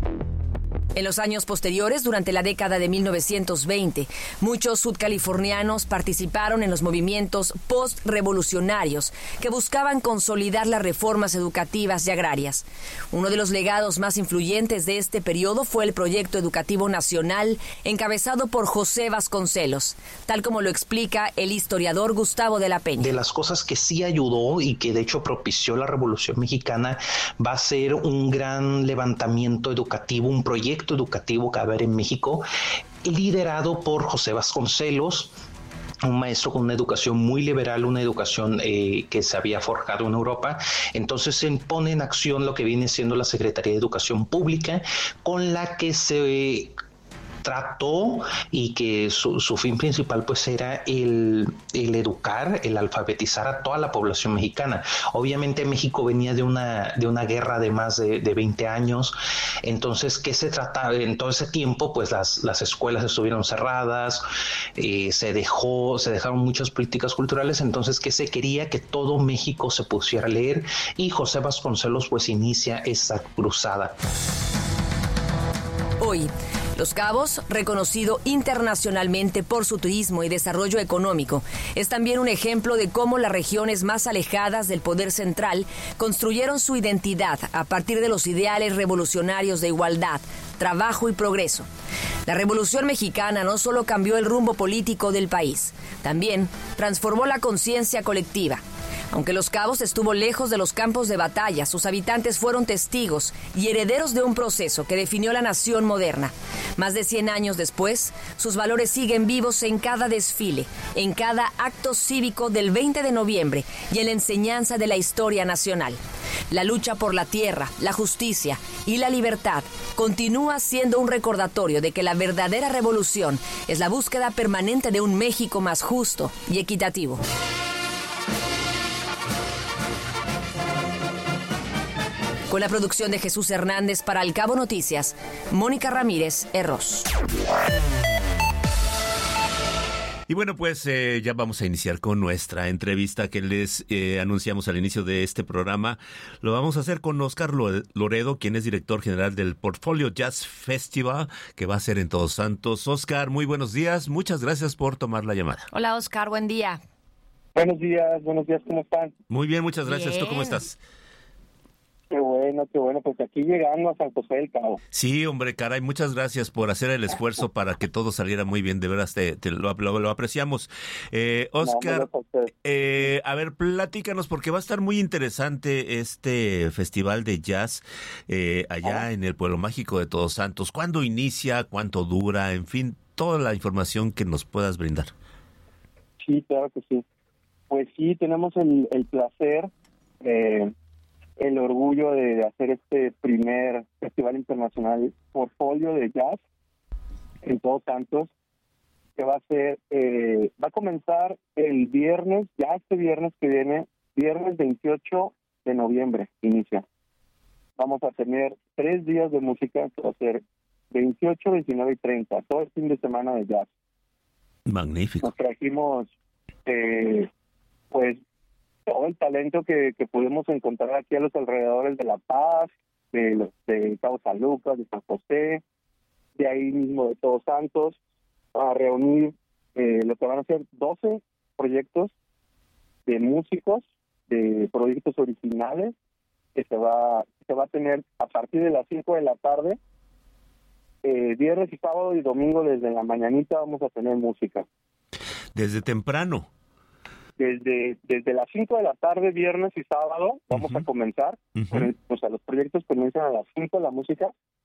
[SPEAKER 11] En los años posteriores, durante la década de 1920, muchos sudcalifornianos participaron en los movimientos post-revolucionarios que buscaban consolidar las reformas educativas y agrarias. Uno de los legados más influyentes de este periodo fue el Proyecto Educativo Nacional, encabezado por José Vasconcelos, tal como lo explica el historiador Gustavo de la Peña.
[SPEAKER 9] De las cosas que sí ayudó y que de hecho propició la Revolución Mexicana va a ser un gran levantamiento educativo, un proyecto educativo que va a haber en México, liderado por José Vasconcelos, un maestro con una educación muy liberal, una educación que se había forjado en Europa. Entonces se pone en acción lo que viene siendo la Secretaría de Educación Pública, con la que se trató, y que su fin principal pues era el educar, el alfabetizar a toda la población mexicana. Obviamente México venía de una guerra de más de 20 años, entonces ¿qué se trataba? En todo ese tiempo pues las escuelas estuvieron cerradas, se dejaron muchas políticas culturales, entonces ¿qué se quería? Que todo México se pusiera a leer, y José Vasconcelos pues inicia esta cruzada.
[SPEAKER 11] Hoy, Los Cabos, reconocido internacionalmente por su turismo y desarrollo económico, es también un ejemplo de cómo las regiones más alejadas del poder central construyeron su identidad a partir de los ideales revolucionarios de igualdad, trabajo y progreso. La Revolución Mexicana no solo cambió el rumbo político del país, también transformó la conciencia colectiva. Aunque Los Cabos estuvo lejos de los campos de batalla, sus habitantes fueron testigos y herederos de un proceso que definió la nación moderna. Más de 100 años después, sus valores siguen vivos en cada desfile, en cada acto cívico del 20 de noviembre y en la enseñanza de la historia nacional. La lucha por la tierra, la justicia y la libertad continúa siendo un recordatorio de que la verdadera revolución es la búsqueda permanente de un México más justo y equitativo. Con la producción de Jesús Hernández para Al Cabo Noticias, Mónica Ramírez Herros.
[SPEAKER 10] Y bueno, pues ya vamos a iniciar con nuestra entrevista que les anunciamos al inicio de este programa. Lo vamos a hacer con Oscar Loredo, quien es director general del Portfolio Jazz Festival, que va a ser en Todos Santos. Oscar, muy buenos días. Muchas gracias por tomar la llamada.
[SPEAKER 11] Hola, Oscar, buen día.
[SPEAKER 5] Buenos días, ¿cómo están?
[SPEAKER 10] Muy bien, muchas gracias.
[SPEAKER 11] Bien.
[SPEAKER 10] ¿Tú cómo estás?
[SPEAKER 3] Qué bueno, pues aquí llegando a San José del Cabo.
[SPEAKER 10] Sí, hombre, caray, muchas gracias por hacer el esfuerzo para que todo saliera muy bien, de veras lo apreciamos. Oscar, a ver, platícanos, porque va a estar muy interesante este festival de jazz allá en el Pueblo Mágico de Todos Santos. ¿Cuándo inicia? ¿Cuánto dura? En fin, toda la información que nos puedas brindar.
[SPEAKER 3] Sí, claro que sí. Pues sí, tenemos el placer, el orgullo de hacer este primer Festival Internacional Portfolio de Jazz en Todos Santos, que va a comenzar el viernes, ya este viernes que viene, viernes 28 de noviembre inicia. Vamos a tener 3 días de música, que va a ser 28, 29 y 30, todo el fin de semana de jazz.
[SPEAKER 10] Magnífico.
[SPEAKER 3] Nos trajimos, pues, todo el talento que pudimos encontrar aquí a los alrededores de La Paz, de Cabo San Lucas, de San José, de ahí mismo de Todos Santos, a reunir lo que van a ser 12 proyectos de músicos, de proyectos originales, que se va a tener a partir de las 5 de la tarde, viernes y sábado y domingo desde la mañanita vamos a tener música.
[SPEAKER 10] Desde temprano.
[SPEAKER 3] Desde las 5 de la tarde, viernes y sábado, vamos a comenzar. O sea, los proyectos comienzan a las 5 la música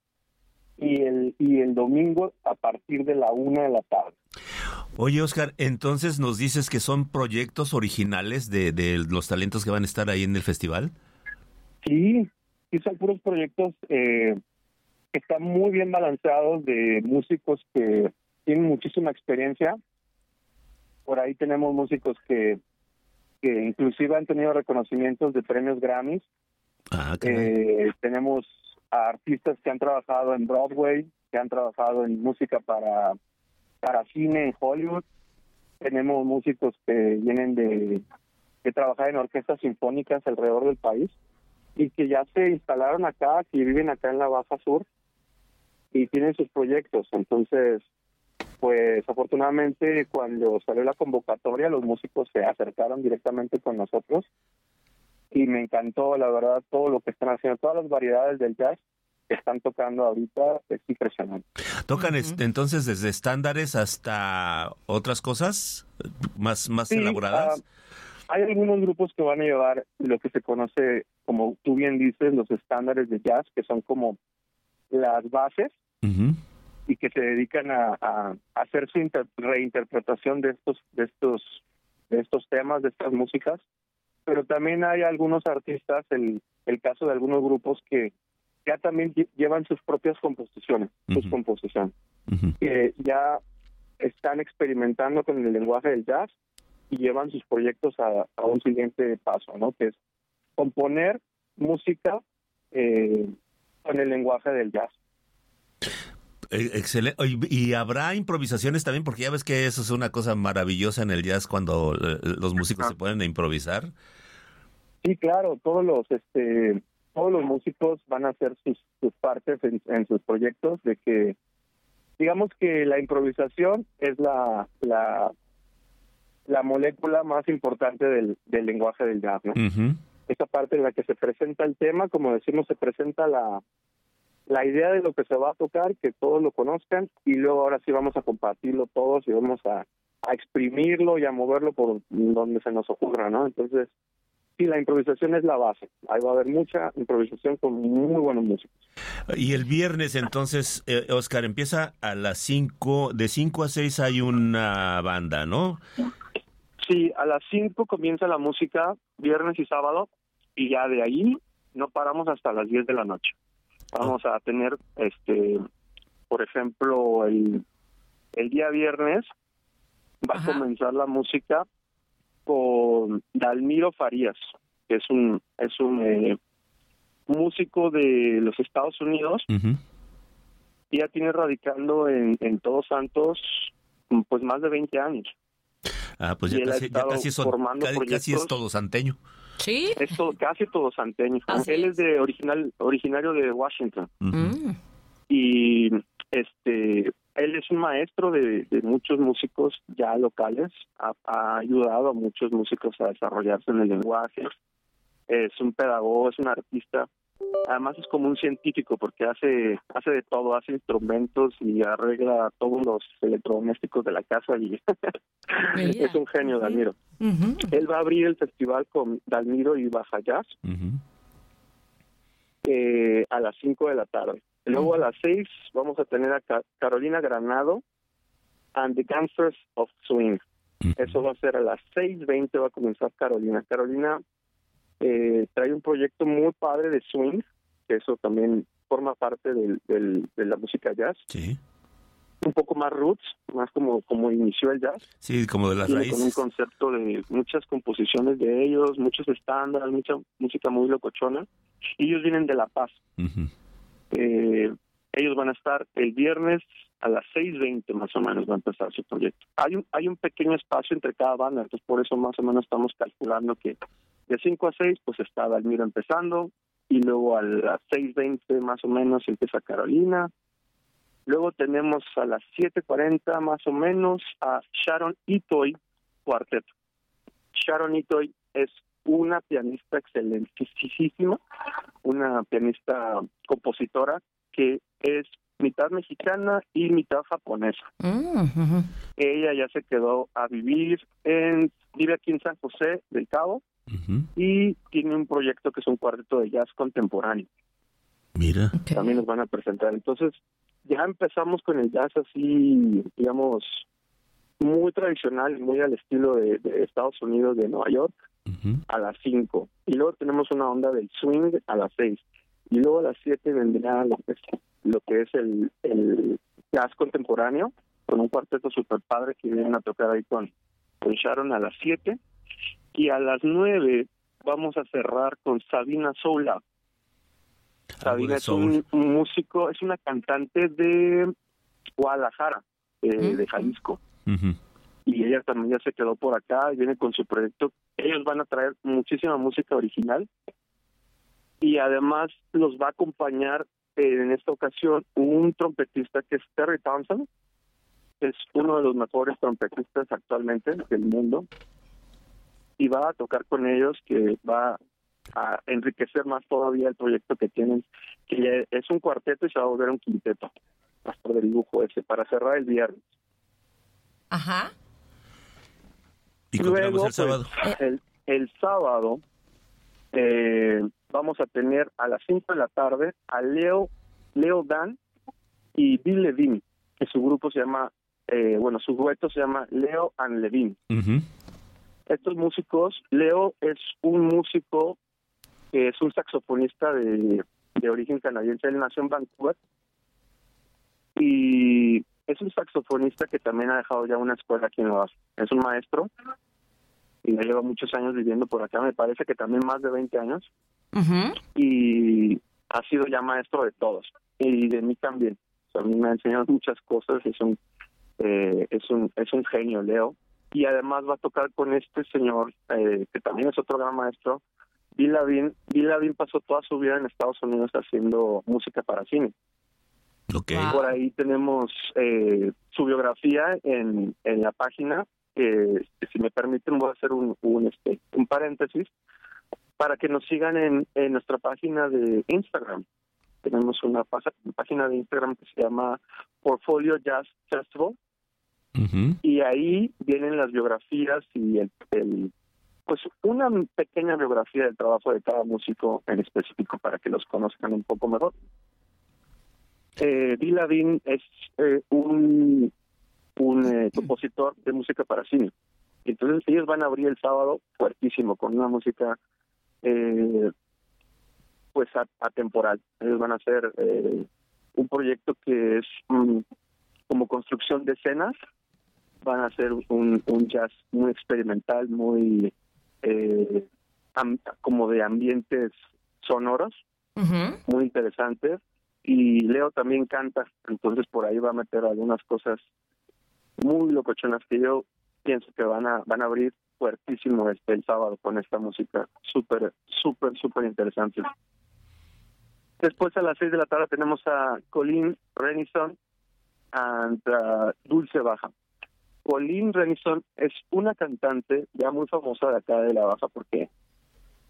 [SPEAKER 3] y el domingo a partir de la 1 de la tarde.
[SPEAKER 10] Oye, Oscar, entonces nos dices que son proyectos originales de los talentos que van a estar ahí en el festival.
[SPEAKER 3] Sí, son puros proyectos que están muy bien balanceados, de músicos que tienen muchísima experiencia. Por ahí tenemos músicos que inclusive han tenido reconocimientos de premios Grammys. Tenemos a artistas que han trabajado en Broadway, que han trabajado en música para cine en Hollywood. Tenemos músicos que vienen de trabajar en orquestas sinfónicas alrededor del país y que ya se instalaron acá, que viven acá en la Baja Sur y tienen sus proyectos. Entonces, pues afortunadamente cuando salió la convocatoria los músicos se acercaron directamente con nosotros y me encantó, la verdad, todo lo que están haciendo, todas las variedades del jazz que están tocando ahorita es impresionante.
[SPEAKER 10] ¿Tocan entonces desde estándares hasta otras cosas más
[SPEAKER 3] Sí,
[SPEAKER 10] elaboradas?
[SPEAKER 3] Hay algunos grupos que van a llevar lo que se conoce, como tú bien dices, los estándares de jazz, que son como las bases, y que se dedican a hacer su reinterpretación de estos temas, de estas músicas. Pero también hay algunos artistas, el caso de algunos grupos que ya también llevan sus propias composiciones, que ya están experimentando con el lenguaje del jazz y llevan sus proyectos a un siguiente paso, ¿no? Que es componer música con el lenguaje del jazz.
[SPEAKER 10] Excelente. ¿Y habrá improvisaciones también? Porque ya ves que eso es una cosa maravillosa en el jazz cuando los músicos se ponen a improvisar.
[SPEAKER 3] Sí, claro, todos los músicos van a hacer sus partes en sus proyectos, de que digamos que la improvisación es la molécula más importante del lenguaje del jazz, ¿no? Esa parte en la que se presenta el tema, como decimos, se presenta la idea de lo que se va a tocar, que todos lo conozcan, y luego ahora sí vamos a compartirlo todos y vamos a exprimirlo y a moverlo por donde se nos ocurra, ¿no? Entonces, sí, la improvisación es la base. Ahí va a haber mucha improvisación con muy buenos músicos.
[SPEAKER 10] Y el viernes, entonces, Oscar, empieza a las 5, de 5 a 6 hay una banda, ¿no?
[SPEAKER 3] Sí, a las 5 comienza la música, viernes y sábado, y ya de ahí no paramos hasta las 10 de la noche. Vamos a tener, por ejemplo, el día viernes va a comenzar la música con Dalmiro Farías, que es un músico de los Estados Unidos, y ya tiene radicando en Todos Santos pues más de 20 años.
[SPEAKER 10] Pues ya casi es todo santeño.
[SPEAKER 11] Sí.
[SPEAKER 3] Es casi todo santeño. Él es originario de Washington. Y él es un maestro de muchos músicos ya locales, ha ayudado a muchos músicos a desarrollarse en el lenguaje, es un pedagogo, es un artista
[SPEAKER 21] Además es como un científico porque hace de todo, hace instrumentos y arregla todos los electrodomésticos de la casa y es un genio, Dalmiro. Él va a abrir el festival con Dalmiro y Baja Jazz a las 5 de la tarde. Luego a las 6 vamos a tener a Carolina Granado and the Gangsters of Swing. Eso va a ser a las 6:20, va a comenzar Carolina. Carolina trae un proyecto muy padre de swing, que eso también forma parte de la música jazz.
[SPEAKER 10] Sí.
[SPEAKER 21] Un poco más roots, más como inició el jazz.
[SPEAKER 10] Sí, como de las
[SPEAKER 21] Tiene
[SPEAKER 10] raíces.
[SPEAKER 21] con un concepto de muchas composiciones de ellos, muchos estándares, mucha música muy locochona. Y ellos vienen de La Paz. Ellos van a estar el viernes a las 6:20 más o menos va a empezar su proyecto. Hay un pequeño espacio entre cada banda, entonces por eso más o menos estamos calculando que de 5 a 6 pues está Dalmiro empezando, y luego a las 6:20 más o menos empieza Carolina. Luego tenemos a las 7:40 más o menos a Sharon Itoy Cuarteto. Sharon Itoy es una pianista excelentísima, una pianista compositora que es mitad mexicana y mitad japonesa. Ella ya se quedó a vivir vive aquí en San José del Cabo y tiene un proyecto que es un cuarteto de jazz contemporáneo.
[SPEAKER 10] Mira.
[SPEAKER 21] También nos van a presentar. Entonces, ya empezamos con el jazz así, digamos, muy tradicional, muy al estilo de Estados Unidos, de Nueva York, a las 5. Y luego tenemos una onda del swing a las 6. Y luego a las 7 vendrá lo que es el jazz contemporáneo, con un cuarteto super padre que vienen a tocar ahí con Sharon a las 7. Y a las 9 vamos a cerrar con Sabina Soula. Sabina es un músico, es una cantante de Guadalajara, de Jalisco. Y ella también ya se quedó por acá y viene con su proyecto. Ellos van a traer muchísima música original y además los va a acompañar en esta ocasión un trompetista que es Terry Townsend. Es uno de los mejores trompetistas actualmente del mundo y va a tocar con ellos, que va a enriquecer más todavía el proyecto que tienen, que ya es un cuarteto y se va a volver un quinteto hasta del lujo ese, para cerrar el viernes.
[SPEAKER 11] Ajá.
[SPEAKER 10] Y continuamos el sábado.
[SPEAKER 21] El sábado vamos a tener a las 5 de la tarde a Leo Dan y Bill Levine, que su grupo se llama, su dueto se llama Leo and Levine. Estos músicos, Leo es un músico que es un saxofonista de origen canadiense. Él nació en Vancouver y es un saxofonista que también ha dejado ya una escuela aquí en La Paz. Es un maestro y ya lleva muchos años viviendo por acá, me parece que también más de 20 años. Y ha sido ya maestro de todos y de mí también. O sea, a mí me ha enseñado muchas cosas. Es un genio, Leo. Y además va a tocar con este señor que también es otro gran maestro, Bill Lavin. Bill Lavin pasó toda su vida en Estados Unidos haciendo música para cine. Por ahí tenemos su biografía en la página. Si me permiten, voy a hacer un paréntesis para que nos sigan en nuestra página de Instagram. Tenemos una página de Instagram que se llama Portfolio Jazz Festival. Y ahí vienen las biografías y pues una pequeña biografía del trabajo de cada músico en específico para que los conozcan un poco mejor. Bill Lavin es un compositor de música para cine. Entonces ellos van a abrir el sábado fuertísimo con una música pues atemporal. Ellos van a hacer un proyecto que es como construcción de escenas. Van a hacer un jazz muy experimental, muy como de ambientes sonoros, muy interesantes. Y Leo también canta, entonces por ahí va a meter algunas cosas muy locochonas que yo pienso que van a abrir fuertísimo el sábado con esta música súper interesante. Después a las 6 de la tarde tenemos a Colleen Renison and Dulce Baja. Colleen Renison es una cantante ya muy famosa de acá de La Baja porque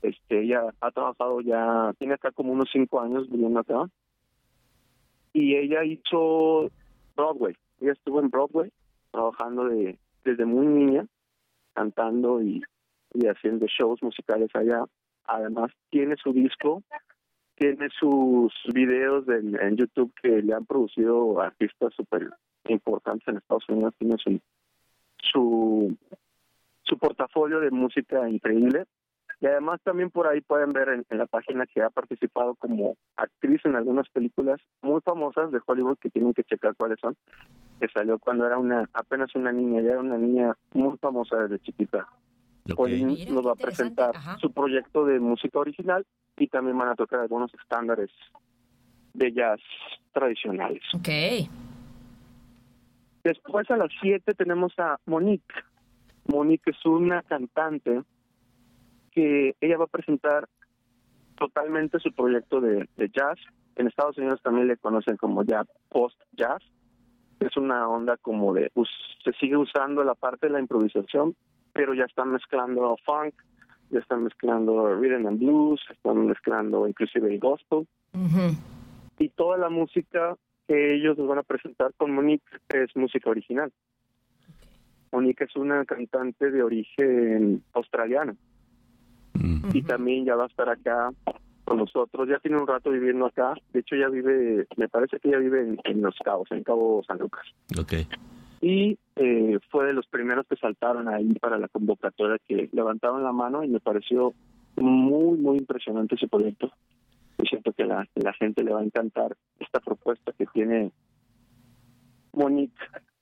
[SPEAKER 21] ella ha trabajado ya, tiene acá como unos 5 años viviendo acá, y ella hizo Broadway. Ella estuvo en Broadway trabajando desde muy niña, cantando y haciendo shows musicales allá. Además tiene su disco, tiene sus videos en YouTube que le han producido artistas súper importantes en Estados Unidos. Tiene su portafolio de música increíble. Y además también por ahí pueden ver en la página que ha participado como actriz en algunas películas muy famosas de Hollywood, que tienen que checar cuáles son, que salió cuando era apenas una niña. Ya era una niña muy famosa desde chiquita. Colin nos va a presentar su proyecto de música original y también van a tocar algunos estándares de jazz tradicionales.
[SPEAKER 11] Ok.
[SPEAKER 21] Después a las 7 tenemos a Monique. Monique es una cantante que ella va a presentar totalmente su proyecto de jazz. En Estados Unidos también le conocen como ya post-jazz. Es una onda como se sigue usando la parte de la improvisación, pero ya están mezclando funk, ya están mezclando rhythm and blues, están mezclando inclusive el gospel. Y toda la música que ellos nos van a presentar con Monique es música original. Monique es una cantante de origen australiano. Y también ya va a estar acá con nosotros. Ya tiene un rato viviendo acá. De hecho, ya vive, me parece que ella vive en Los Cabos, en Cabo San Lucas.
[SPEAKER 10] Okay.
[SPEAKER 21] Y fue de los primeros que saltaron ahí para la convocatoria, que levantaron la mano, y me pareció muy, muy impresionante ese proyecto. Yo siento que la gente le va a encantar esta propuesta que tiene Monique.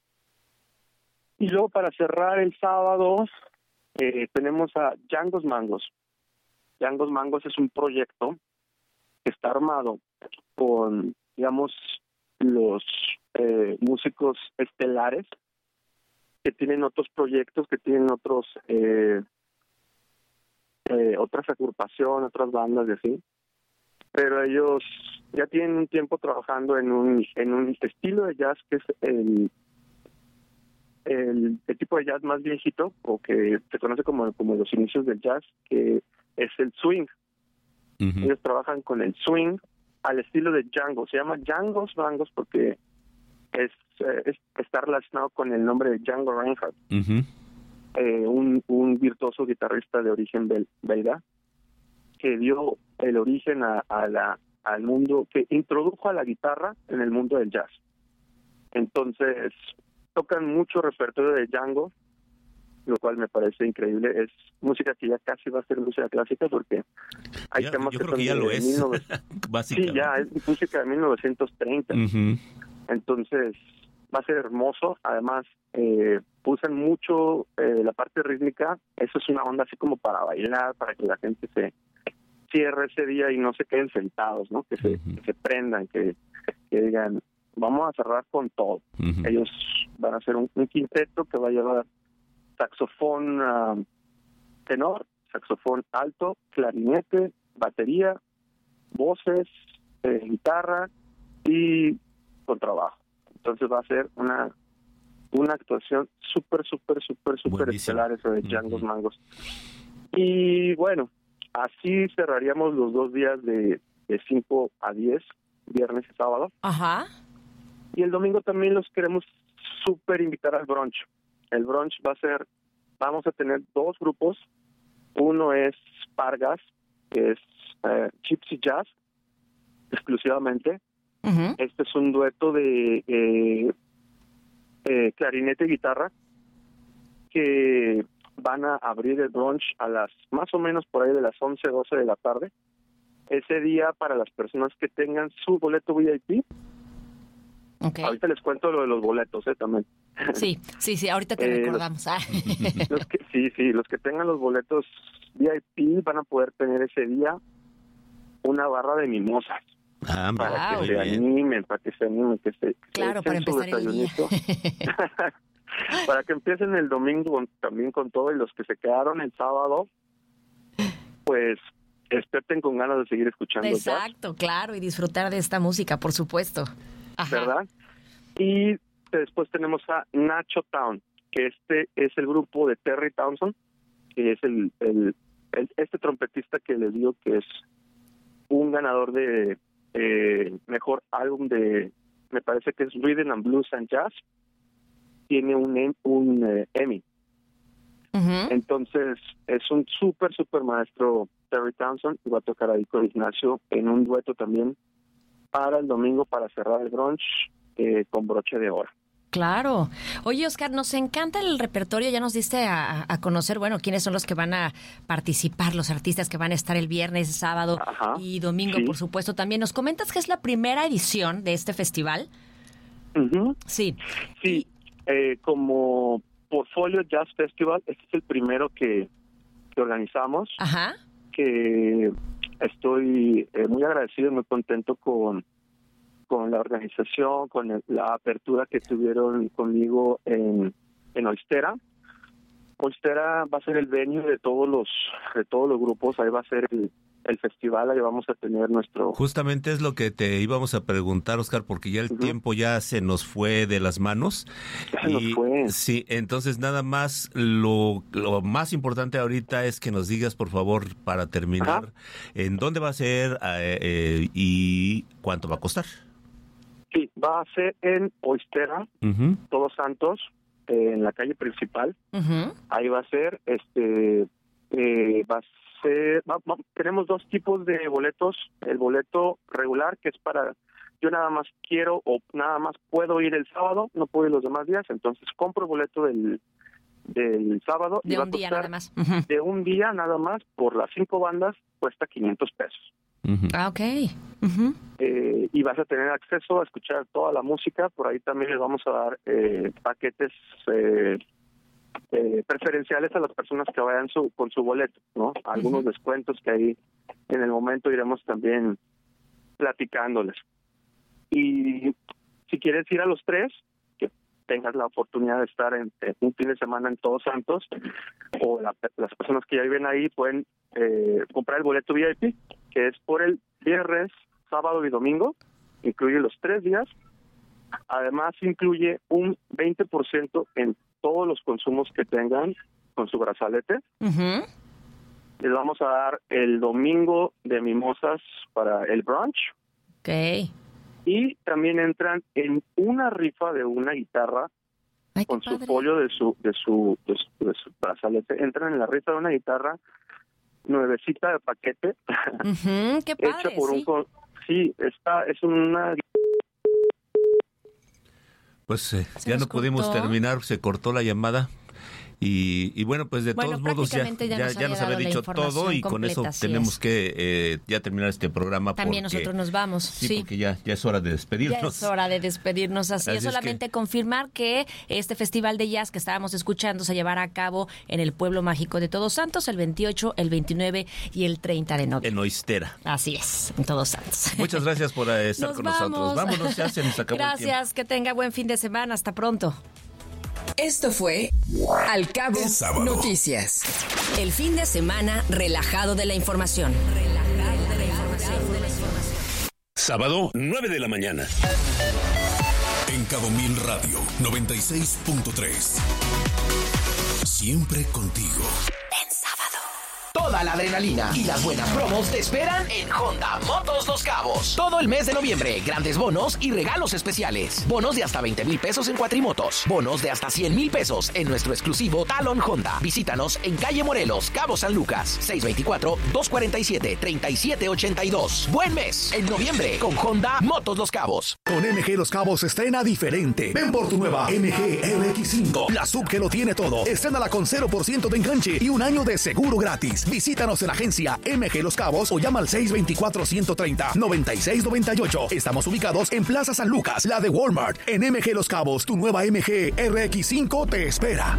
[SPEAKER 21] Y luego, para cerrar el sábado, tenemos a Django's Mangos. Django's Mangos es un proyecto que está armado con, digamos, los músicos estelares que tienen otros proyectos, que tienen otras agrupaciones, otras bandas y así. Pero ellos ya tienen un tiempo trabajando en un estilo de jazz que es el tipo de jazz más viejito, o que se conoce como los inicios del jazz, que es el swing. Ellos trabajan con el swing al estilo de Django. Se llama Django's Mangos porque está relacionado con el nombre de Django Reinhardt, un virtuoso guitarrista de origen belga, que dio el origen al mundo, que introdujo a la guitarra en el mundo del jazz. Entonces tocan mucho repertorio de Django, lo cual me parece increíble. Es música que ya casi va a ser música clásica, porque hay temas
[SPEAKER 10] yo
[SPEAKER 21] que
[SPEAKER 10] creo
[SPEAKER 21] son
[SPEAKER 10] que ya lo
[SPEAKER 21] de
[SPEAKER 10] es.
[SPEAKER 21] Sí, ya es música de 1930. Entonces va a ser hermoso. Además usan mucho la parte rítmica. Eso es una onda así como para bailar, para que la gente se cierre ese día y no se queden sentados, ¿no? Que se prendan, que digan, vamos a cerrar con todo. Ellos van a hacer un quinteto que va a llevar saxofón tenor, saxofón alto, clarinete, batería, voces, guitarra y contrabajo. Entonces va a ser una actuación súper estelar, eso de Django's Mangos. Y bueno, así cerraríamos los 2 días de 5 a 10, viernes y sábado. Y el domingo también los queremos súper invitar al brunch. El brunch vamos a tener 2 grupos. Uno es Pargas, que es Gypsy Jazz, exclusivamente. Este es un dueto de clarinete y guitarra, que van a abrir el brunch a las, más o menos por ahí de las 11, 12 de la tarde. Ese día, para las personas que tengan su boleto VIP. Ahorita les cuento lo de los boletos, también.
[SPEAKER 11] Sí, ahorita te recordamos.
[SPEAKER 21] Los que tengan los boletos VIP van a poder tener ese día una barra de mimosas. Para que se animen, que se
[SPEAKER 11] claro, para empezar el día.
[SPEAKER 21] Para que empiecen el domingo también con todo, y los que se quedaron el sábado, pues despierten con ganas de seguir escuchando.
[SPEAKER 11] Exacto, jazz. Claro, y disfrutar de esta música, por supuesto.
[SPEAKER 21] ¿Verdad? Y después tenemos a Nacho Town, que este es el grupo de Terry Townsend, que es el este trompetista que les digo que es un ganador de mejor álbum de, me parece que es Rhythm and Blues and Jazz, tiene un Emmy. Entonces es un súper maestro Terry Townsend, y va a tocar ahí con Ignacio en un dueto también para el domingo, para cerrar el brunch con broche de oro.
[SPEAKER 11] Claro. Oye, Oscar, nos encanta el repertorio. Ya nos diste a conocer, bueno, quiénes son los que van a participar, los artistas que van a estar el viernes, sábado y domingo, por supuesto. También nos comentas que es la primera edición de este festival. Sí.
[SPEAKER 21] Sí, como Portfolio Jazz Festival, este es el primero que organizamos. Que estoy muy agradecido y muy contento con la organización, con la apertura que tuvieron conmigo en Oistera. Oistera va a ser el venue de todos los grupos, ahí va a ser el festival, ahí vamos a tener nuestro...
[SPEAKER 10] Justamente es lo que te íbamos a preguntar, Oscar, porque ya el tiempo ya se nos fue de las manos. Sí, entonces nada más, lo más importante ahorita es que nos digas, por favor, para terminar, en dónde va a ser y cuánto va a costar.
[SPEAKER 21] Sí, va a ser en Oistera, Todos Santos, en la calle principal. Ahí va a ser, tenemos dos tipos de boletos. El boleto regular, que es para, yo nada más quiero o nada más puedo ir el sábado, no puedo ir los demás días, entonces compro el boleto del sábado.
[SPEAKER 11] De un día nada más.
[SPEAKER 21] De un día nada más, por las 5 bandas, cuesta $500.
[SPEAKER 11] Ok.
[SPEAKER 21] Y vas a tener acceso a escuchar toda la música. Por ahí también les vamos a dar paquetes preferenciales a las personas que vayan con su boleto, ¿no? Algunos descuentos que ahí en el momento iremos también platicándoles. Y si quieres ir a los 3, que tengas la oportunidad de estar en un fin de semana en Todos Santos, o las personas que ya viven ahí pueden comprar el boleto VIP, que es por el viernes, sábado y domingo, incluye los 3 días. Además incluye un 20% en todos los consumos que tengan con su brazalete. Les vamos a dar el domingo de mimosas para el brunch. Y también entran en una rifa de una guitarra. Con su folio de su brazalete. Entran en la rifa de una guitarra nuevecita de paquete.
[SPEAKER 11] Qué padre,
[SPEAKER 21] hecha por es una...
[SPEAKER 10] Pues ya no pudimos terminar, se cortó la llamada. Y bueno, pues de todos modos ya nos había dicho todo y con eso tenemos que ya terminar este programa.
[SPEAKER 11] También nosotros nos vamos.
[SPEAKER 10] Sí, porque ya es hora de despedirnos.
[SPEAKER 11] Ya es hora de despedirnos. Así es, solamente confirmar que este festival de jazz que estábamos escuchando se llevará a cabo en el Pueblo Mágico de Todos Santos el 28, el 29 y el 30 de noviembre.
[SPEAKER 10] En Oistera.
[SPEAKER 11] Así es, en Todos Santos.
[SPEAKER 10] Muchas gracias por estar con nosotros. Vámonos, ya se nos acabó el tiempo.
[SPEAKER 11] Gracias, que tenga buen fin de semana. Hasta pronto.
[SPEAKER 15] Esto fue Al Cabo Noticias.
[SPEAKER 11] El fin de semana relajado de la información.
[SPEAKER 12] Sábado, 9 de la mañana.
[SPEAKER 18] En Cabo Mil Radio 96.3. Siempre contigo.
[SPEAKER 22] Toda la adrenalina y las buenas promos te esperan en Honda Motos Los Cabos. Todo el mes de noviembre, grandes bonos y regalos especiales. Bonos de hasta 20,000 pesos en cuatrimotos. Bonos de hasta 100,000 pesos en nuestro exclusivo Talon Honda. Visítanos en calle Morelos, Cabo San Lucas, 624-247-3782. Buen mes en noviembre con Honda Motos Los Cabos.
[SPEAKER 23] Con MG Los Cabos estrena diferente. Ven por tu nueva MG RX5. La sub que lo tiene todo. Estrénala con 0% de enganche y un año de seguro gratis. Visítanos en la agencia MG Los Cabos o llama al 624-130-9698. Estamos ubicados en Plaza San Lucas, la de Walmart. En MG Los Cabos, tu nueva MG RX5 te espera.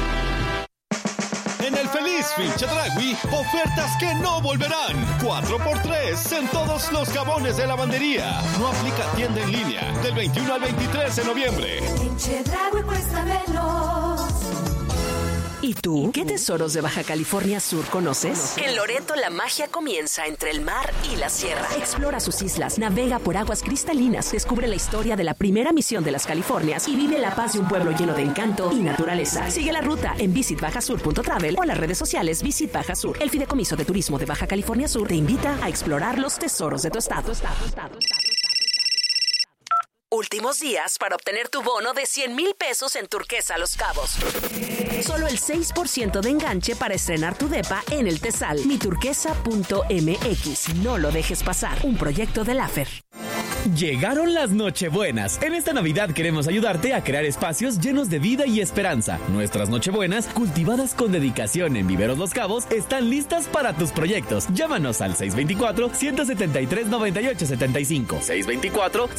[SPEAKER 24] En el Feliz Fin Chedragui, ofertas que no volverán. 4x3 en todos los jabones de lavandería. No aplica tienda en línea. Del 21 al 23 de noviembre.
[SPEAKER 2] En Chedragui cuesta menos.
[SPEAKER 20] ¿Y tú? ¿Qué tesoros de Baja California Sur conoces? En Loreto la magia comienza entre el mar y la sierra. Explora sus islas, navega por aguas cristalinas, descubre la historia de la primera misión de las Californias y vive la paz de un pueblo lleno de encanto y naturaleza. Sigue la ruta en visitbajasur.travel o las redes sociales Visit Baja Sur. El Fideicomiso de Turismo de Baja California Sur te invita a explorar los tesoros de tu estado. Últimos días para obtener tu bono de 100,000 pesos en Turquesa Los Cabos. Solo el 6% de enganche para estrenar tu depa en el Tesal. Miturquesa.mx. No lo dejes pasar. Un proyecto de LAFER.
[SPEAKER 4] Llegaron las Nochebuenas. En esta Navidad queremos ayudarte a crear espacios llenos de vida y esperanza. Nuestras Nochebuenas, cultivadas con dedicación en Viveros Los Cabos, están listas para tus proyectos. Llámanos al 624-173-9875.